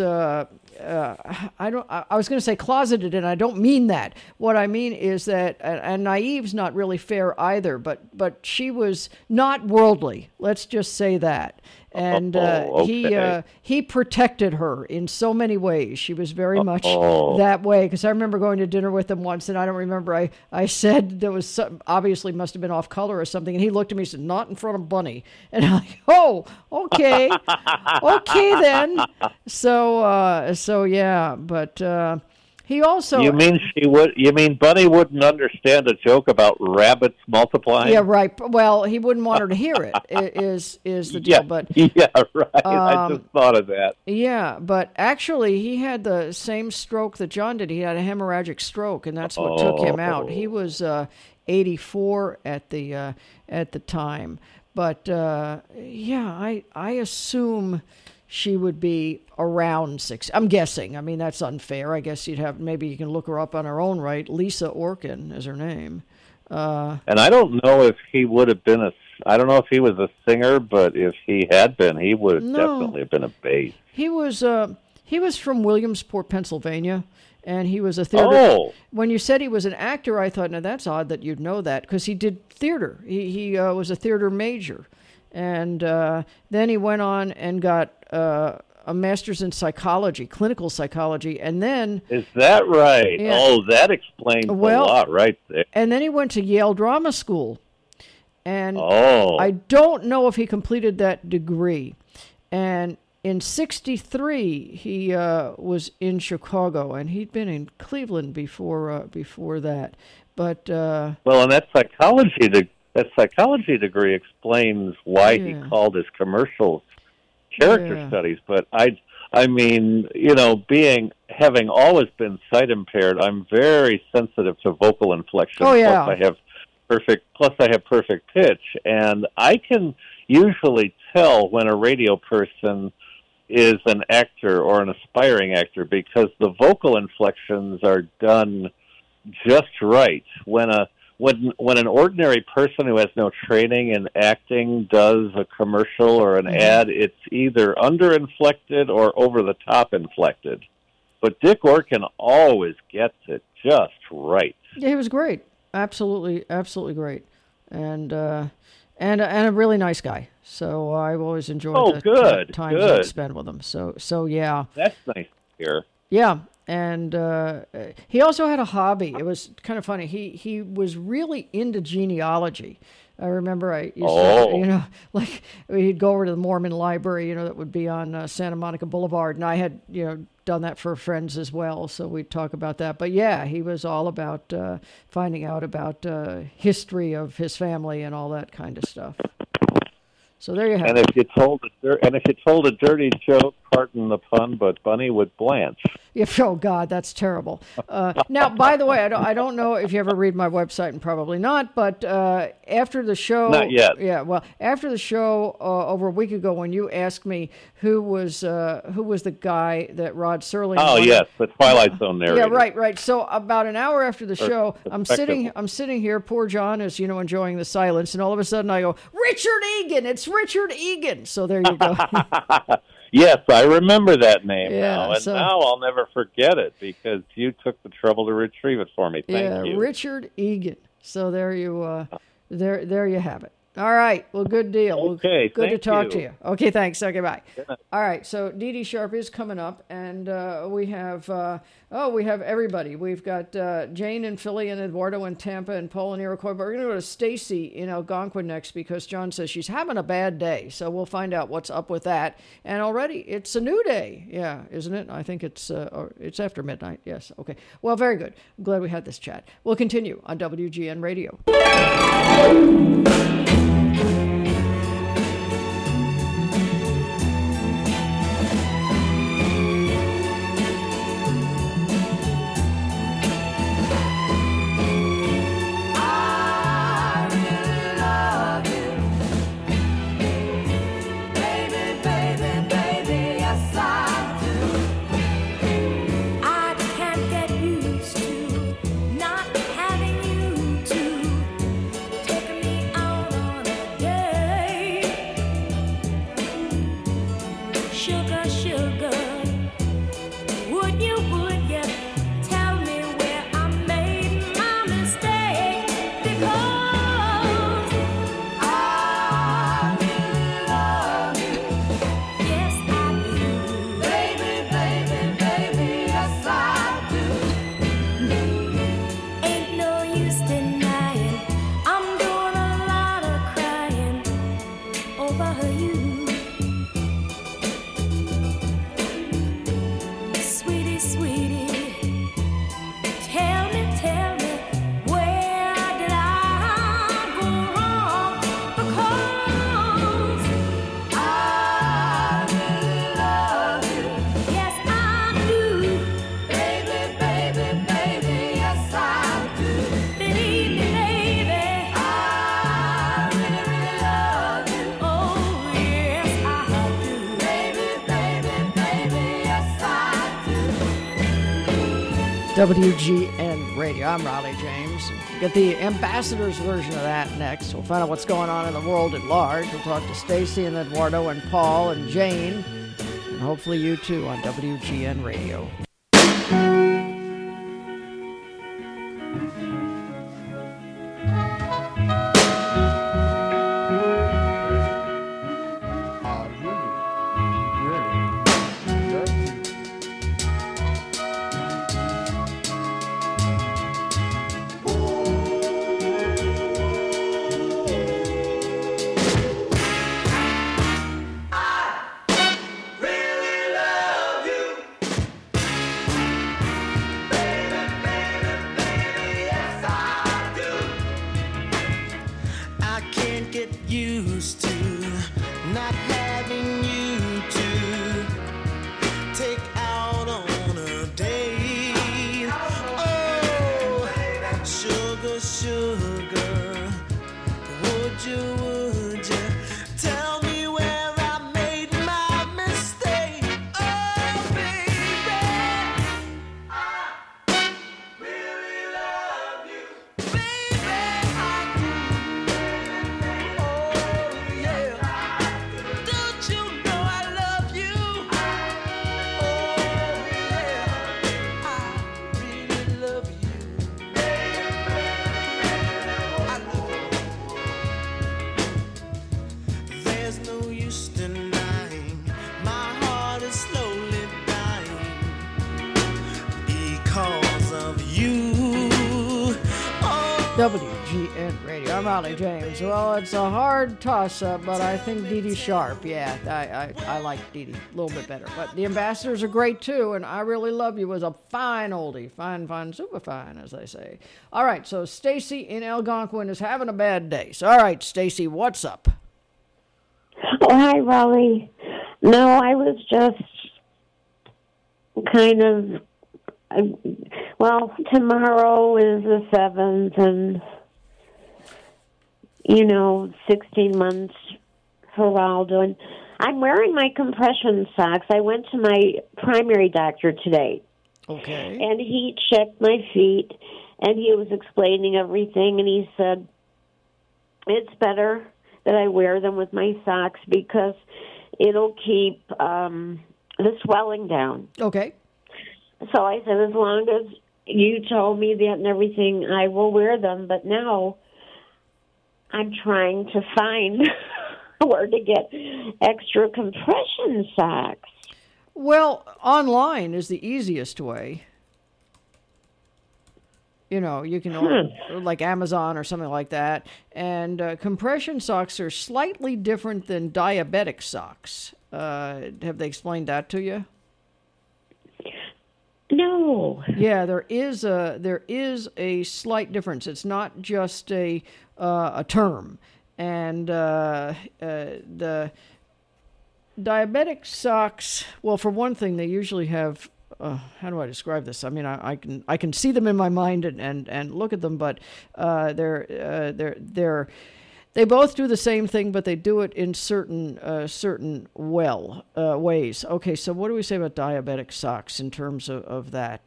I was going to say closeted, and I don't mean that. What I mean is that, and naive's not really fair either. But she was not worldly. Let's just say that. And he protected her in so many ways. She was very much that way. Because I remember going to dinner with him once, and I don't remember. I said there was some, obviously must have been off color or something, and he looked at me and said, "Not in front of Bunny." And I'm like, "Oh, okay, okay then." So yeah, but. He also. You mean Bunny wouldn't understand a joke about rabbits multiplying? Yeah, right. Well, he wouldn't want her to hear it. Is the deal? But right. I just thought of that. Yeah, but actually, he had the same stroke that John did. He had a hemorrhagic stroke, and that's what took him out. He was 84 at the time. But I assume she would be around 6. I'm guessing. I mean, that's unfair. I guess maybe you can look her up on her own right. Lisa Orkin is her name. And I don't know if he would have been I don't know if he was a singer, but if he had been, he would have definitely have been a bass. He was from Williamsport, Pennsylvania, and he was a theater. Oh. When you said he was an actor, I thought, now that's odd that you'd know that, because he did theater. He was a theater major. And then he went on and got a master's in psychology, clinical psychology, and then... Is that right? Yeah. Oh, that explains a lot right there. And then he went to Yale Drama School. And I don't know if he completed that degree. And in '63, he was in Chicago, and he'd been in Cleveland before that. But well, and that psychology degree explains why he called his commercials character studies. But I mean, having always been sight impaired, I'm very sensitive to vocal inflection. Oh yeah. Plus I have perfect pitch, and I can usually tell when a radio person is an actor or an aspiring actor because the vocal inflections are done just right. When an ordinary person who has no training in acting does a commercial or an ad, it's either under-inflected or over-the-top inflected. But Dick Orkin always gets it just right. Yeah, he was great. Absolutely great. And a really nice guy. So I've always enjoyed the times I spent with him. So yeah. That's nice to hear. Yeah. And he also had a hobby. It was kind of funny. He was really into genealogy. I remember I used to, like he'd go over to the Mormon library, that would be on Santa Monica Boulevard, and I had, done that for friends as well, so we'd talk about that. But yeah, he was all about finding out about history of his family and all that kind of stuff. So there you have it. And if you told a dirty joke, pardon the pun, but Bunny would blanch. Oh God, that's terrible. Now, by the way, I don't know if you ever read my website, and probably not. But after the show, not yet. Yeah, well, after the show over a week ago, when you asked me who was the guy that Rod Serling. Oh yes, the Twilight Zone narrator. Yeah, right. So about an hour after the show, I'm sitting here. Poor John is enjoying the silence, and all of a sudden I go, Richard Egan. It's Richard Egan. So there you go. Yes, I remember that name now, and now I'll never forget it because you took the trouble to retrieve it for me. Thank you. Richard Egan. So there you there you have it. All right. Well, good deal. Okay. Good to talk to you. Okay. Thanks. Okay. Bye. All right. So Dee Dee Sharp is coming up, and we have everybody. We've got Jane in Philly, and Eduardo in Tampa, and Paul in Iroquois. But we're going to go to Stacy in Algonquin next because John says she's having a bad day. So we'll find out what's up with that. And already it's a new day. Yeah, isn't it? I think it's after midnight. Yes. Okay. Well, very good. I'm glad we had this chat. We'll continue on WGN Radio. WGN Radio. I'm Raleigh James. We'll get the ambassador's version of that next. We'll find out what's going on in the world at large. We'll talk to Stacy and Eduardo and Paul and Jane, and hopefully you too on WGN Radio. Really WGN Radio. I'm Raleigh James. Well, it's a hard toss-up, but I think Dee Dee Sharp. Yeah, I like Dee Dee a little bit better. But the Ambassadors are great, too, and I Really Love You was a fine oldie. Fine, fine, super fine, as they say. All right, so Stacy in Algonquin is having a bad day. So, all right, Stacy, what's up? Oh, hi, Raleigh. No, I was just kind of... Well, tomorrow is the 7th, and, 16 months for Waldo. And I'm wearing my compression socks. I went to my primary doctor today. Okay. And he checked my feet, and he was explaining everything, and he said, it's better that I wear them with my socks because it'll keep the swelling down. Okay. So I said, as long as you told me that and everything, I will wear them. But now I'm trying to find where to get extra compression socks. Well, online is the easiest way. You can order, like Amazon or something like that. And compression socks are slightly different than diabetic socks. Have they explained that to you? No. Yeah, there is a slight difference. It's not just a term, and the diabetic socks. Well, for one thing, they usually have. How do I describe this? I mean, I can see them in my mind and look at them, but they both do the same thing, but they do it in certain ways. Okay, so what do we say about diabetic socks in terms of that?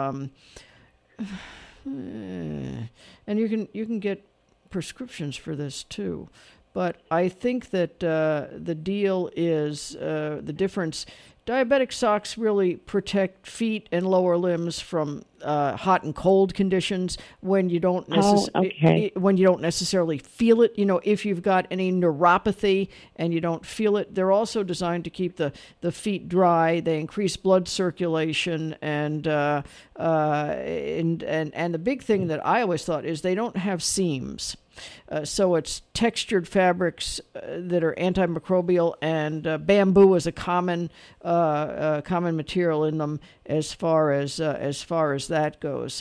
And you can get prescriptions for this too, but I think that the deal is the difference. Diabetic socks really protect feet and lower limbs from hot and cold conditions when you don't when you don't necessarily feel it. If you've got any neuropathy and you don't feel it, they're also designed to keep the feet dry. They increase blood circulation, and the big thing that I always thought is they don't have seams. So it's textured fabrics that are antimicrobial, and bamboo is a common material in them as far as that goes.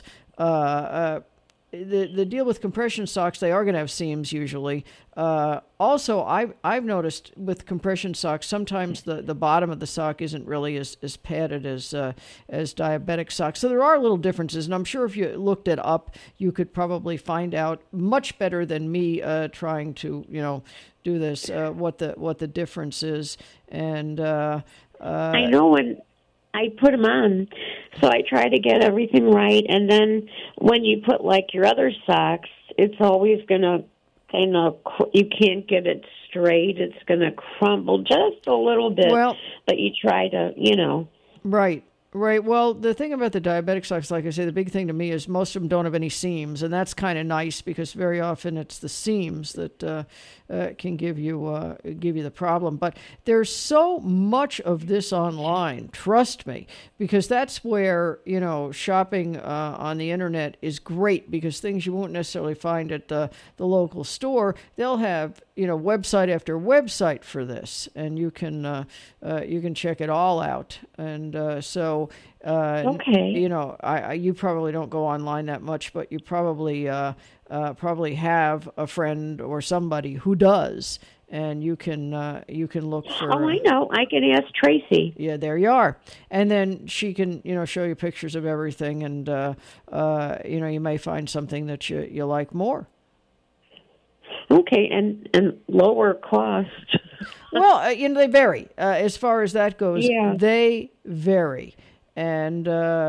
The deal with compression socks, they are going to have seams usually. Also, I've noticed with compression socks, sometimes the bottom of the sock isn't really as padded as diabetic socks. So there are little differences, and I'm sure if you looked it up, you could probably find out much better than me trying to do this what the difference is. And I know when I put them on, so I try to get everything right. And then when you put like your other socks, it's always going to you can't get it straight. It's going to crumble just a little bit. Well, but you try to, Right. Right. Well, the thing about the diabetic socks, like I say, the big thing to me is most of them don't have any seams, and that's kind of nice because very often it's the seams that can give you the problem. But there's so much of this online, trust me, because that's where shopping on the internet is great, because things you won't necessarily find at the local store, they'll have website after website for this, and you can check it all out, and so. Okay. You probably don't go online that much, but you probably have a friend or somebody who does, and you can look for. Oh, I know. I can ask Tracy. Yeah, there you are, and then she can show you pictures of everything, and you may find something that you like more. Okay, and lower cost. Well, they vary as far as that goes. Yeah. They vary. And,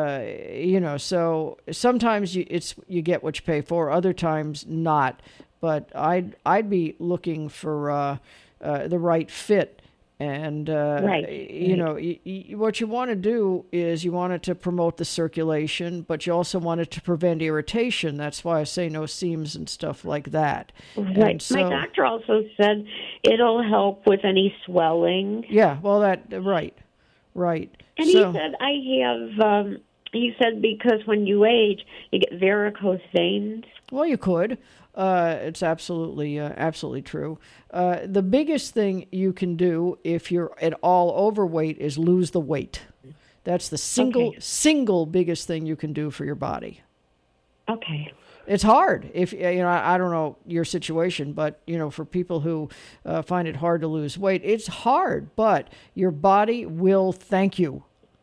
so sometimes you get what you pay for, other times not. But I'd be looking for the right fit. And, what you want to do is you want it to promote the circulation, but you also want it to prevent irritation. That's why I say no seams and stuff like that. Right. So, my doctor also said it'll help with any swelling. Yeah, well, right. And he said I have He said because when you age, you get varicose veins. Well, you could. It's absolutely true. The biggest thing you can do if you're at all overweight is lose the weight. That's the single biggest thing you can do for your body. Okay. It's hard. If I don't know your situation, but for people who find it hard to lose weight, it's hard. But your body will thank you.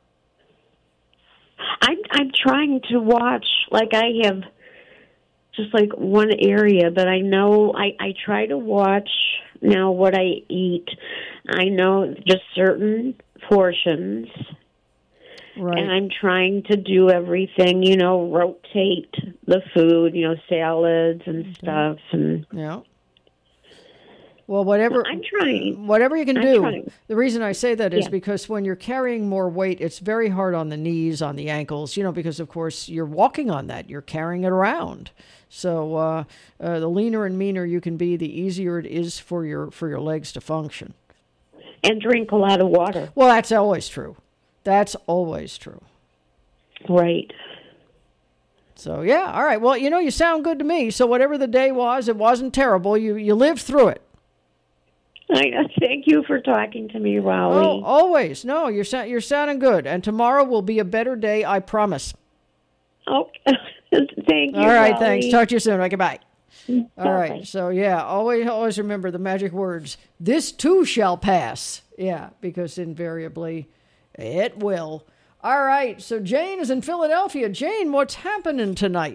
I'm trying to watch. Like I have just like one area, but I know I try to watch now what I eat. I know just certain portions. Right. And I'm trying to do everything, rotate the food, salads and stuff. And yeah. Well, whatever. I'm trying. Whatever you can I'm do. trying. The reason I say that is because when you're carrying more weight, it's very hard on the knees, on the ankles, because of course you're walking on that. You're carrying it around. So the leaner and meaner you can be, the easier it is for your legs to function. And drink a lot of water. Well, that's always true. That's always true. Right. So, yeah, all right. Well, you sound good to me. So whatever the day was, it wasn't terrible. You lived through it. Thank you for talking to me, Raleigh. Oh, always. No, you're sounding good. And tomorrow will be a better day, I promise. Okay. Thank you, all right, Raleigh. thanks. Talk to you soon. Right, goodbye. Bye. All right. So, yeah, always remember the magic words. This too shall pass. Yeah, because invariably it will. All right. So Jane is in Philadelphia. Jane, what's happening tonight?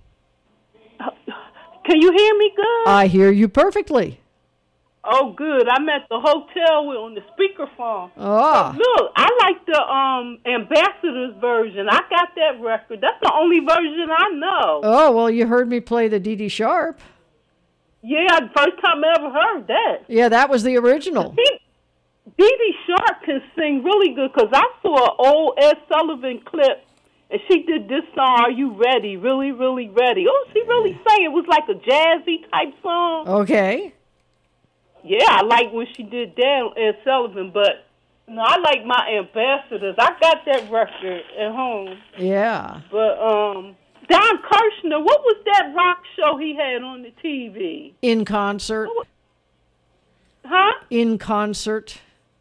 Can you hear me good? I hear you perfectly. Oh, good. I'm at the hotel on the speakerphone. Oh. Look, I like the Ambassadors version. I got that record. That's the only version I know. Oh, well, you heard me play the Dee Dee Sharp. Yeah, first time I ever heard that. Yeah, that was the original. Dee Dee Sharp can sing really good because I saw an old Ed Sullivan clip, and she did this song, Are You Ready? Really, really ready. Oh, she really sang. It was like a jazzy type song. Okay. Yeah, I like when she did that on Ed Sullivan, but no, I like my Ambassadors. I got that record at home. Yeah. But Don Kirshner, what was that rock show he had on the TV? In Concert. Huh? In Concert.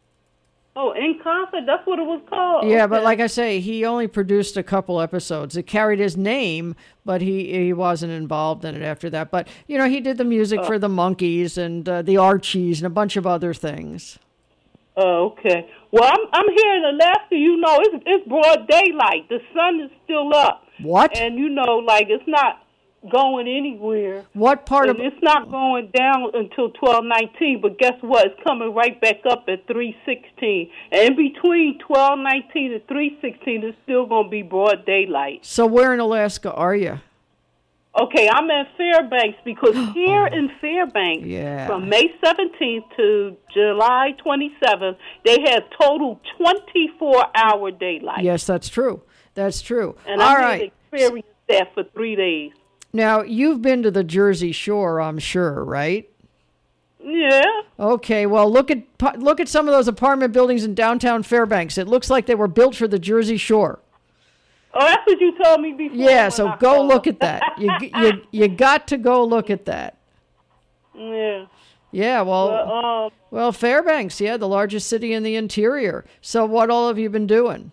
Oh, In Concert? That's what it was called? Yeah, okay. But like I say, he only produced a couple episodes. It carried his name, but he wasn't involved in it after that. But, he did the music for the Monkees and the Archies and a bunch of other things. Oh, okay. Well, I'm here in Alaska. It's broad daylight. The sun is still up. What? And, it's not going anywhere. What part of... It's not going down until 12:19, but guess what? It's coming right back up at 3:16. And in between 12:19 and 3:16, it's still going to be broad daylight. So where in Alaska are you? Okay, I'm in Fairbanks because here in Fairbanks, from May 17th to July 27th, they have total 24-hour daylight. Yes, that's true. That's true. And All I right. experienced that for 3 days. Now, you've been to the Jersey Shore, I'm sure, right? Yeah. Okay, well, look at some of those apartment buildings in downtown Fairbanks. It looks like they were built for the Jersey Shore. Oh, that's what you told me before. Yeah, so go look at that. You got to go look at that. Yeah. Yeah, well, Fairbanks, the largest city in the interior. So what all have you been doing?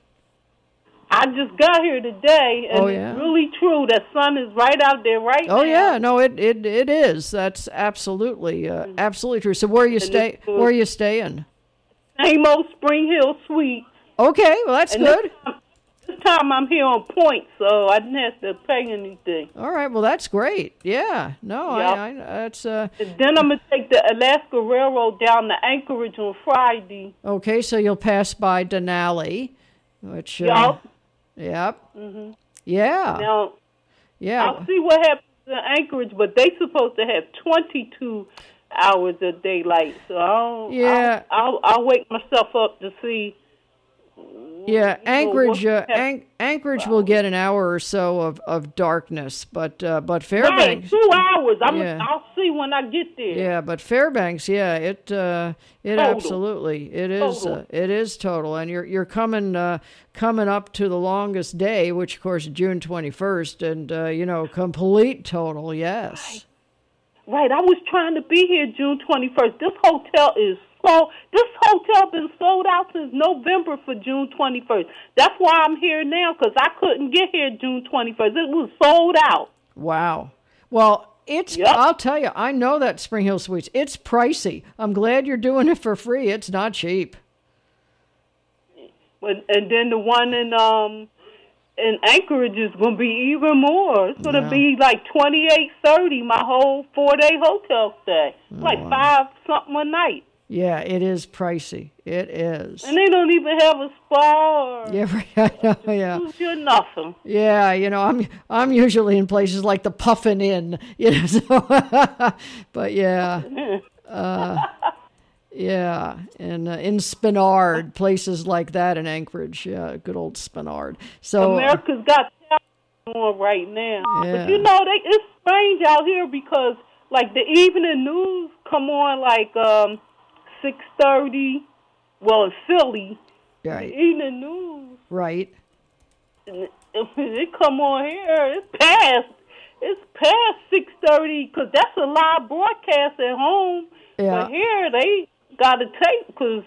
I just got here today, and it's really true. That sun is right out there right now. Oh, yeah. No, it is. That's absolutely true. So where are you staying? Same old Spring Hill Suites. Okay, well, that's good. This time I'm here on point, so I didn't have to pay anything. All right, well, that's great. Yeah. No, Yep. that's... And then I'm going to take the Alaska Railroad down to Anchorage on Friday. Okay, so you'll pass by Denali, which... Yep. Mm-hmm. Yeah. Now, yeah. I'll see what happens in Anchorage, but they supposed to have 22 hours of daylight. So I'll wake myself up to see Yeah, Anchorage. Anchorage will get an hour or so of darkness, but Fairbanks. Right, 2 hours. I'll see when I get there. Yeah, but Fairbanks, it absolutely it is total, and you're coming up to the longest day, which of course is June 21st, and complete total. Yes. Right. I was trying to be here June 21st. This hotel is. So this hotel been sold out since November for June 21st. That's why I'm here now, because I couldn't get here June 21st. It was sold out. Wow. Well, I'll tell you, I know that Spring Hill Suites. It's pricey. I'm glad you're doing it for free. It's not cheap. And then the one in Anchorage is going to be even more. It's going to be like $28.30 my whole 4-day hotel stay. Like $5-something a night. Yeah, it is pricey. It is. And they don't even have a spa or yeah, nothing. Yeah, I'm usually in places like the Puffin Inn, so but yeah. And in Spenard, places like that in Anchorage. Yeah, good old Spenard. So America's Got Talent on right now. Yeah. But it's strange out here because like the evening news come on like 6:30, well, in Philly, right. The evening news. Right. And it come on here, it's past 6:30, because that's a live broadcast at home. Yeah. But here, they got to tape, because...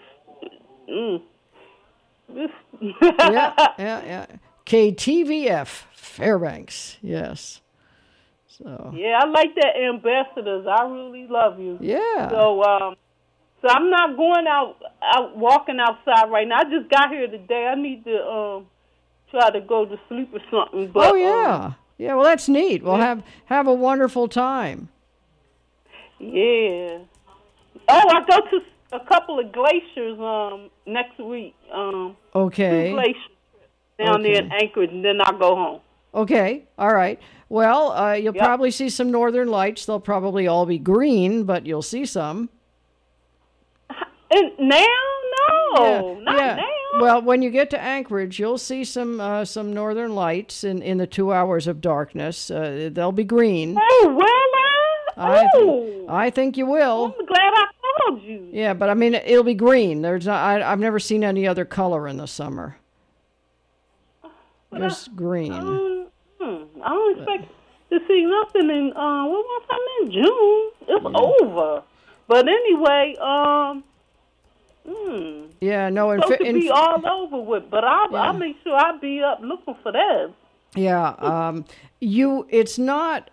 Yeah. KTVF, Fairbanks, yes. So. Yeah, I like that, Ambassadors. I really love you. Yeah. So I'm not going out walking outside right now. I just got here today. I need to try to go to sleep or something. But, yeah. Well, that's neat. Well, have a wonderful time. Yeah. Oh, I go to a couple of glaciers next week. Okay. 2 glaciers down there in Anchorage, and then I'll go home. Okay. All right. Well, you'll probably see some northern lights. They'll probably all be green, but you'll see some. And now? No, not now. Well, when you get to Anchorage, you'll see some northern lights in the 2 hours of darkness. They'll be green. Oh, will I think you will. I'm glad I called you. Yeah, but I mean, it'll be green. I've never seen any other color in the summer. Just green. I don't expect to see nothing in what was I in June? It's over. But anyway, Yeah, no, supposed to be all over with, but I'll make sure I be up looking for that. Yeah, it's not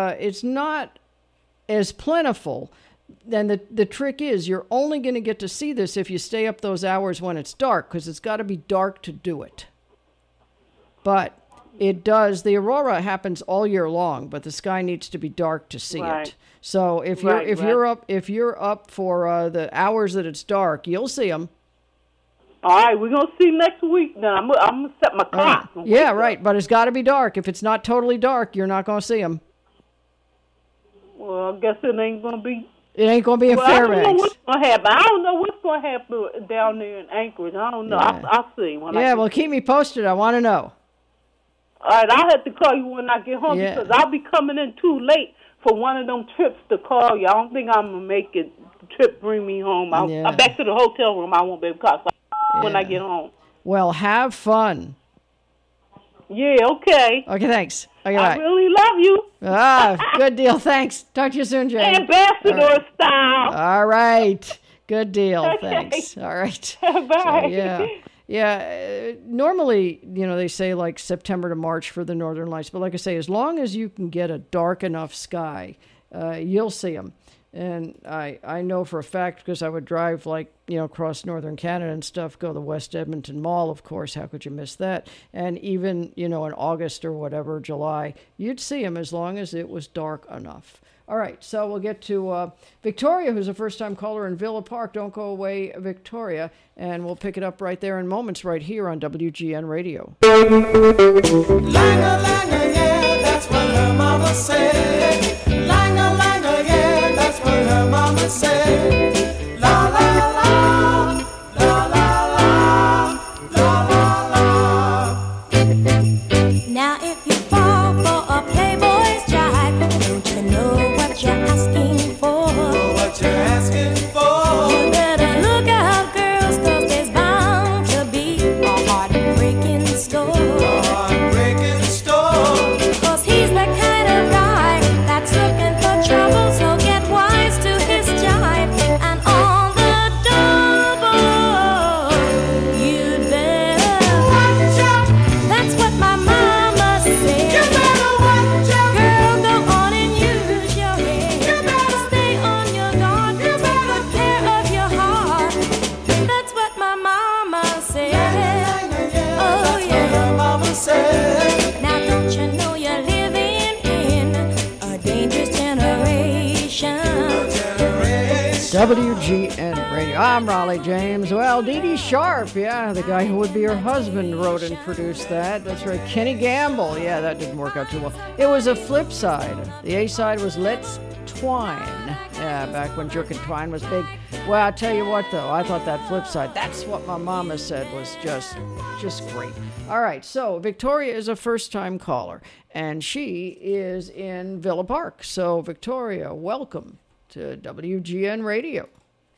as plentiful. Then the trick is you're only going to get to see this if you stay up those hours when it's dark, because it's got to be dark to do it. But it does. The aurora happens all year long, but the sky needs to be dark to see it. So if you're up for the hours that it's dark, you'll see them. All right, we're gonna see next week. Now I'm gonna set my clock. Yeah, right. But it's got to be dark. If it's not totally dark, you're not gonna see them. Well, I guess it ain't gonna be. It ain't gonna be in Fairbanks. I don't know what's gonna happen. I don't know what's gonna happen down there in Anchorage. I don't know. Yeah. I'll see well, keep me posted. I want to know. All right, I'll have to call you when I get home because I'll be coming in too late for one of them trips to call you. I don't think I'm going to make it. The trip bring me home. I'm back to the hotel room. I won't be able to call when I get home. Well, have fun. Yeah, okay. Okay, thanks. Okay, I really love you. Good deal. Thanks. Talk to you soon, Jane. Ambassador style. All right. Good deal. Okay. Thanks. All right. Bye. So, yeah, normally, they say like September to March for the northern lights. But like I say, as long as you can get a dark enough sky, you'll see them. And I know for a fact, because I would drive across northern Canada and stuff, go to the West Edmonton Mall, of course. How could you miss that? And even, in August or whatever, July, you'd see them as long as it was dark enough. All right, so we'll get to Victoria, who's a first-time caller in Villa Park. Don't go away, Victoria. And we'll pick it up right there in moments right here on WGN Radio. Lang-a-lang-a, yeah, that's what her mama said. Lang-a-lang-a, yeah, that's what her mama said. La-la-la, la-la-la, la-la-la. WGN Radio. I'm Raleigh James. Well, Dee Dee Sharp, yeah, the guy who would be her husband wrote and produced that. That's right. Kenny Gamble. Yeah, that didn't work out too well. It was a flip side. The A side was Let's Twine. Yeah, back when Jerk and Twine was big. Well, I'll tell you what, though. I thought that flip side, that's what my mama said was just great. All right, so Victoria is a first-time caller, and she is in Villa Park. So, Victoria, welcome to WGN Radio.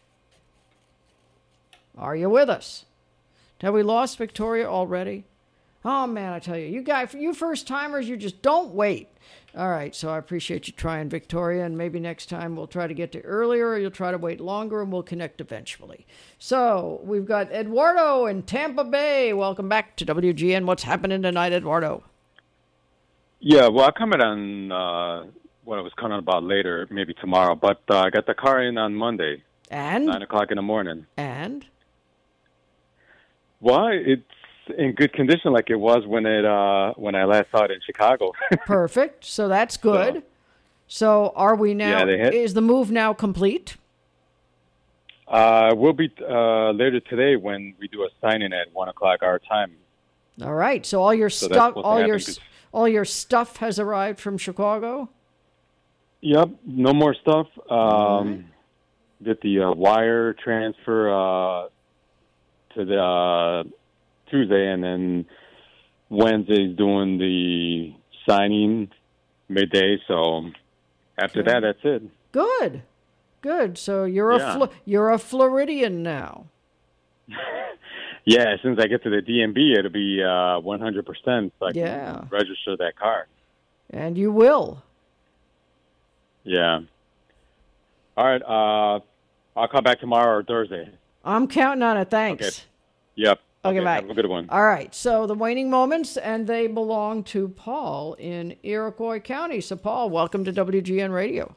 Are you with us? Have we lost Victoria already? Oh, man, I tell you, you first-timers, you just don't wait. All right, so I appreciate you trying, Victoria, and maybe next time we'll try to get to earlier, or you'll try to wait longer, and we'll connect eventually. So we've got Eduardo in Tampa Bay. Welcome back to WGN. What's happening tonight, Eduardo? Yeah, well, I'll comment on what I was commenting about later, maybe tomorrow, but I got the car in on Monday. And? 9 o'clock in the morning. And? Well, it's in good condition like it was when I last saw it in Chicago. Perfect. So that's good. So are we now, is the move now complete? We'll be later today when we do a sign-in at 1 o'clock our time. All right. So all your stuff, all your stuff has arrived from Chicago? Yep. No more stuff. Get the wire transfer to the Tuesday, and then Wednesday's doing the signing midday. So after that, that's it. Good. So you're a Floridian now. Yeah, as soon as I get to the DMV, it'll be 100%. So I can register that car. And you will. Yeah. All right. I'll call back tomorrow or Thursday. I'm counting on it. Thanks. Okay. Yep. Okay, bye. Have a good one. All right. So the waning moments, and they belong to Paul in Iroquois County. So, Paul, welcome to WGN Radio.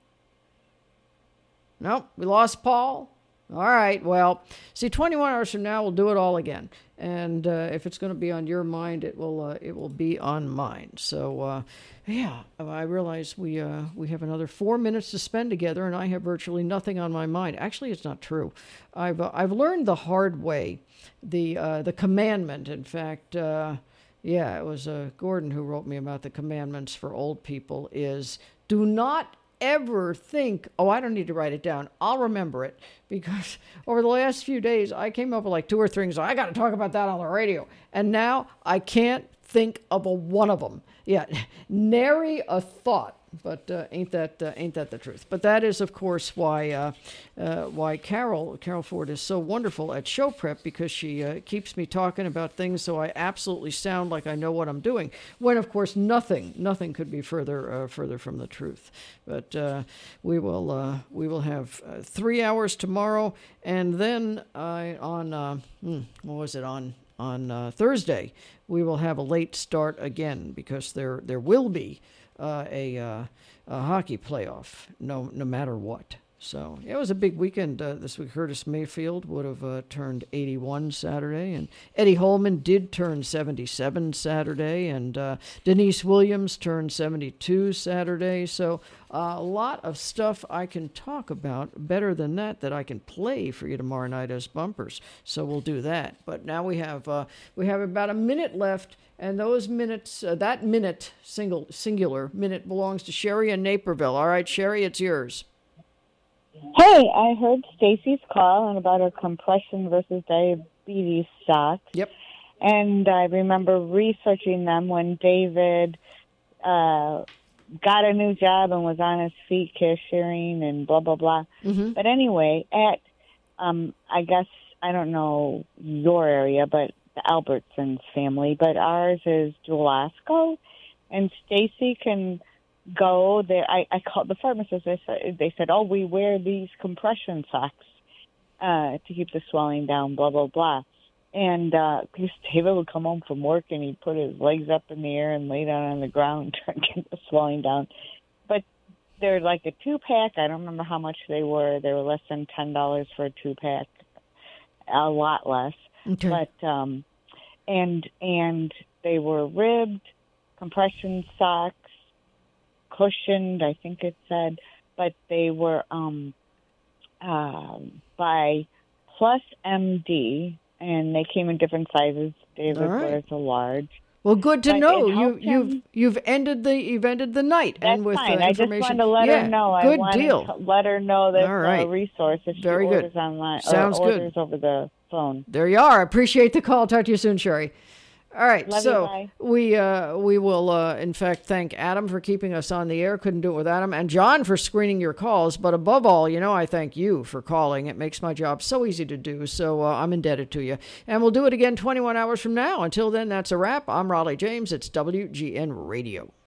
Nope, we lost Paul. All right. Well, see, 21 hours from now, we'll do it all again. And if it's going to be on your mind, it will be on mine. So, I realize we have another 4 minutes to spend together, and I have virtually nothing on my mind. Actually, it's not true. I've learned the hard way the commandment. In fact, it was Gordon who wrote me about the commandments for old people. Is do not ever think, I don't need to write it down. I'll remember it, because over the last few days, I came up with like 2 or 3 things. I got to talk about that on the radio. And now I can't think of one of them. Yeah, nary a thought. But ain't that the truth? But that is, of course, why Carol Ford is so wonderful at show prep, because she keeps me talking about things so I absolutely sound like I know what I'm doing. When, of course, nothing could be further from the truth. But we will have 3 hours tomorrow, and then on Thursday we will have a late start again, because there will be a hockey playoff, no matter what. So it was a big weekend this week. Curtis Mayfield would have turned 81 Saturday, and Eddie Holman did turn 77 Saturday, and Denise Williams turned 72 Saturday. So a lot of stuff I can talk about, better than that I can play for you tomorrow night as bumpers. So we'll do that. But now we have about a minute left. And those minutes, that minute, singular minute, belongs to Sherry in Naperville. All right, Sherry, it's yours. Hey, I heard Stacy's call and about her compression versus diabetes stocks. Yep. And I remember researching them when David got a new job and was on his feet cashiering and blah, blah, blah. Mm-hmm. But anyway, at, I guess, I don't know your area, but the Albertsons family, but ours is Jewel-Osco, and Stacy can go there. I called the pharmacist. They said, we wear these compression socks to keep the swelling down, blah, blah, blah. And because David would come home from work and he'd put his legs up in the air and lay down on the ground trying to get the swelling down. But they're like a 2-pack. I don't remember how much they were. They were less than $10 for a 2-pack, a lot less. Okay. But and they were ribbed, compression socks, cushioned, I think it said, but they were by Plus MD, and they came in different sizes. David wears a large. Well, good to know. You've ended the night. That's and with fine. I just wanted to let her know. Good I wanted deal. to let her know there's a resource if she orders good. online Sounds or orders good. over the phone. There you are. Appreciate the call. Talk to you soon, Sherry. All right, Love so you, bye. we will in fact thank Adam for keeping us on the air. Couldn't do it without him, and John for screening your calls. But above all, I thank you for calling. It makes my job so easy to do. So I'm indebted to you, and we'll do it again 21 hours from now. Until then, that's a wrap. I'm Raleigh James. It's WGN Radio.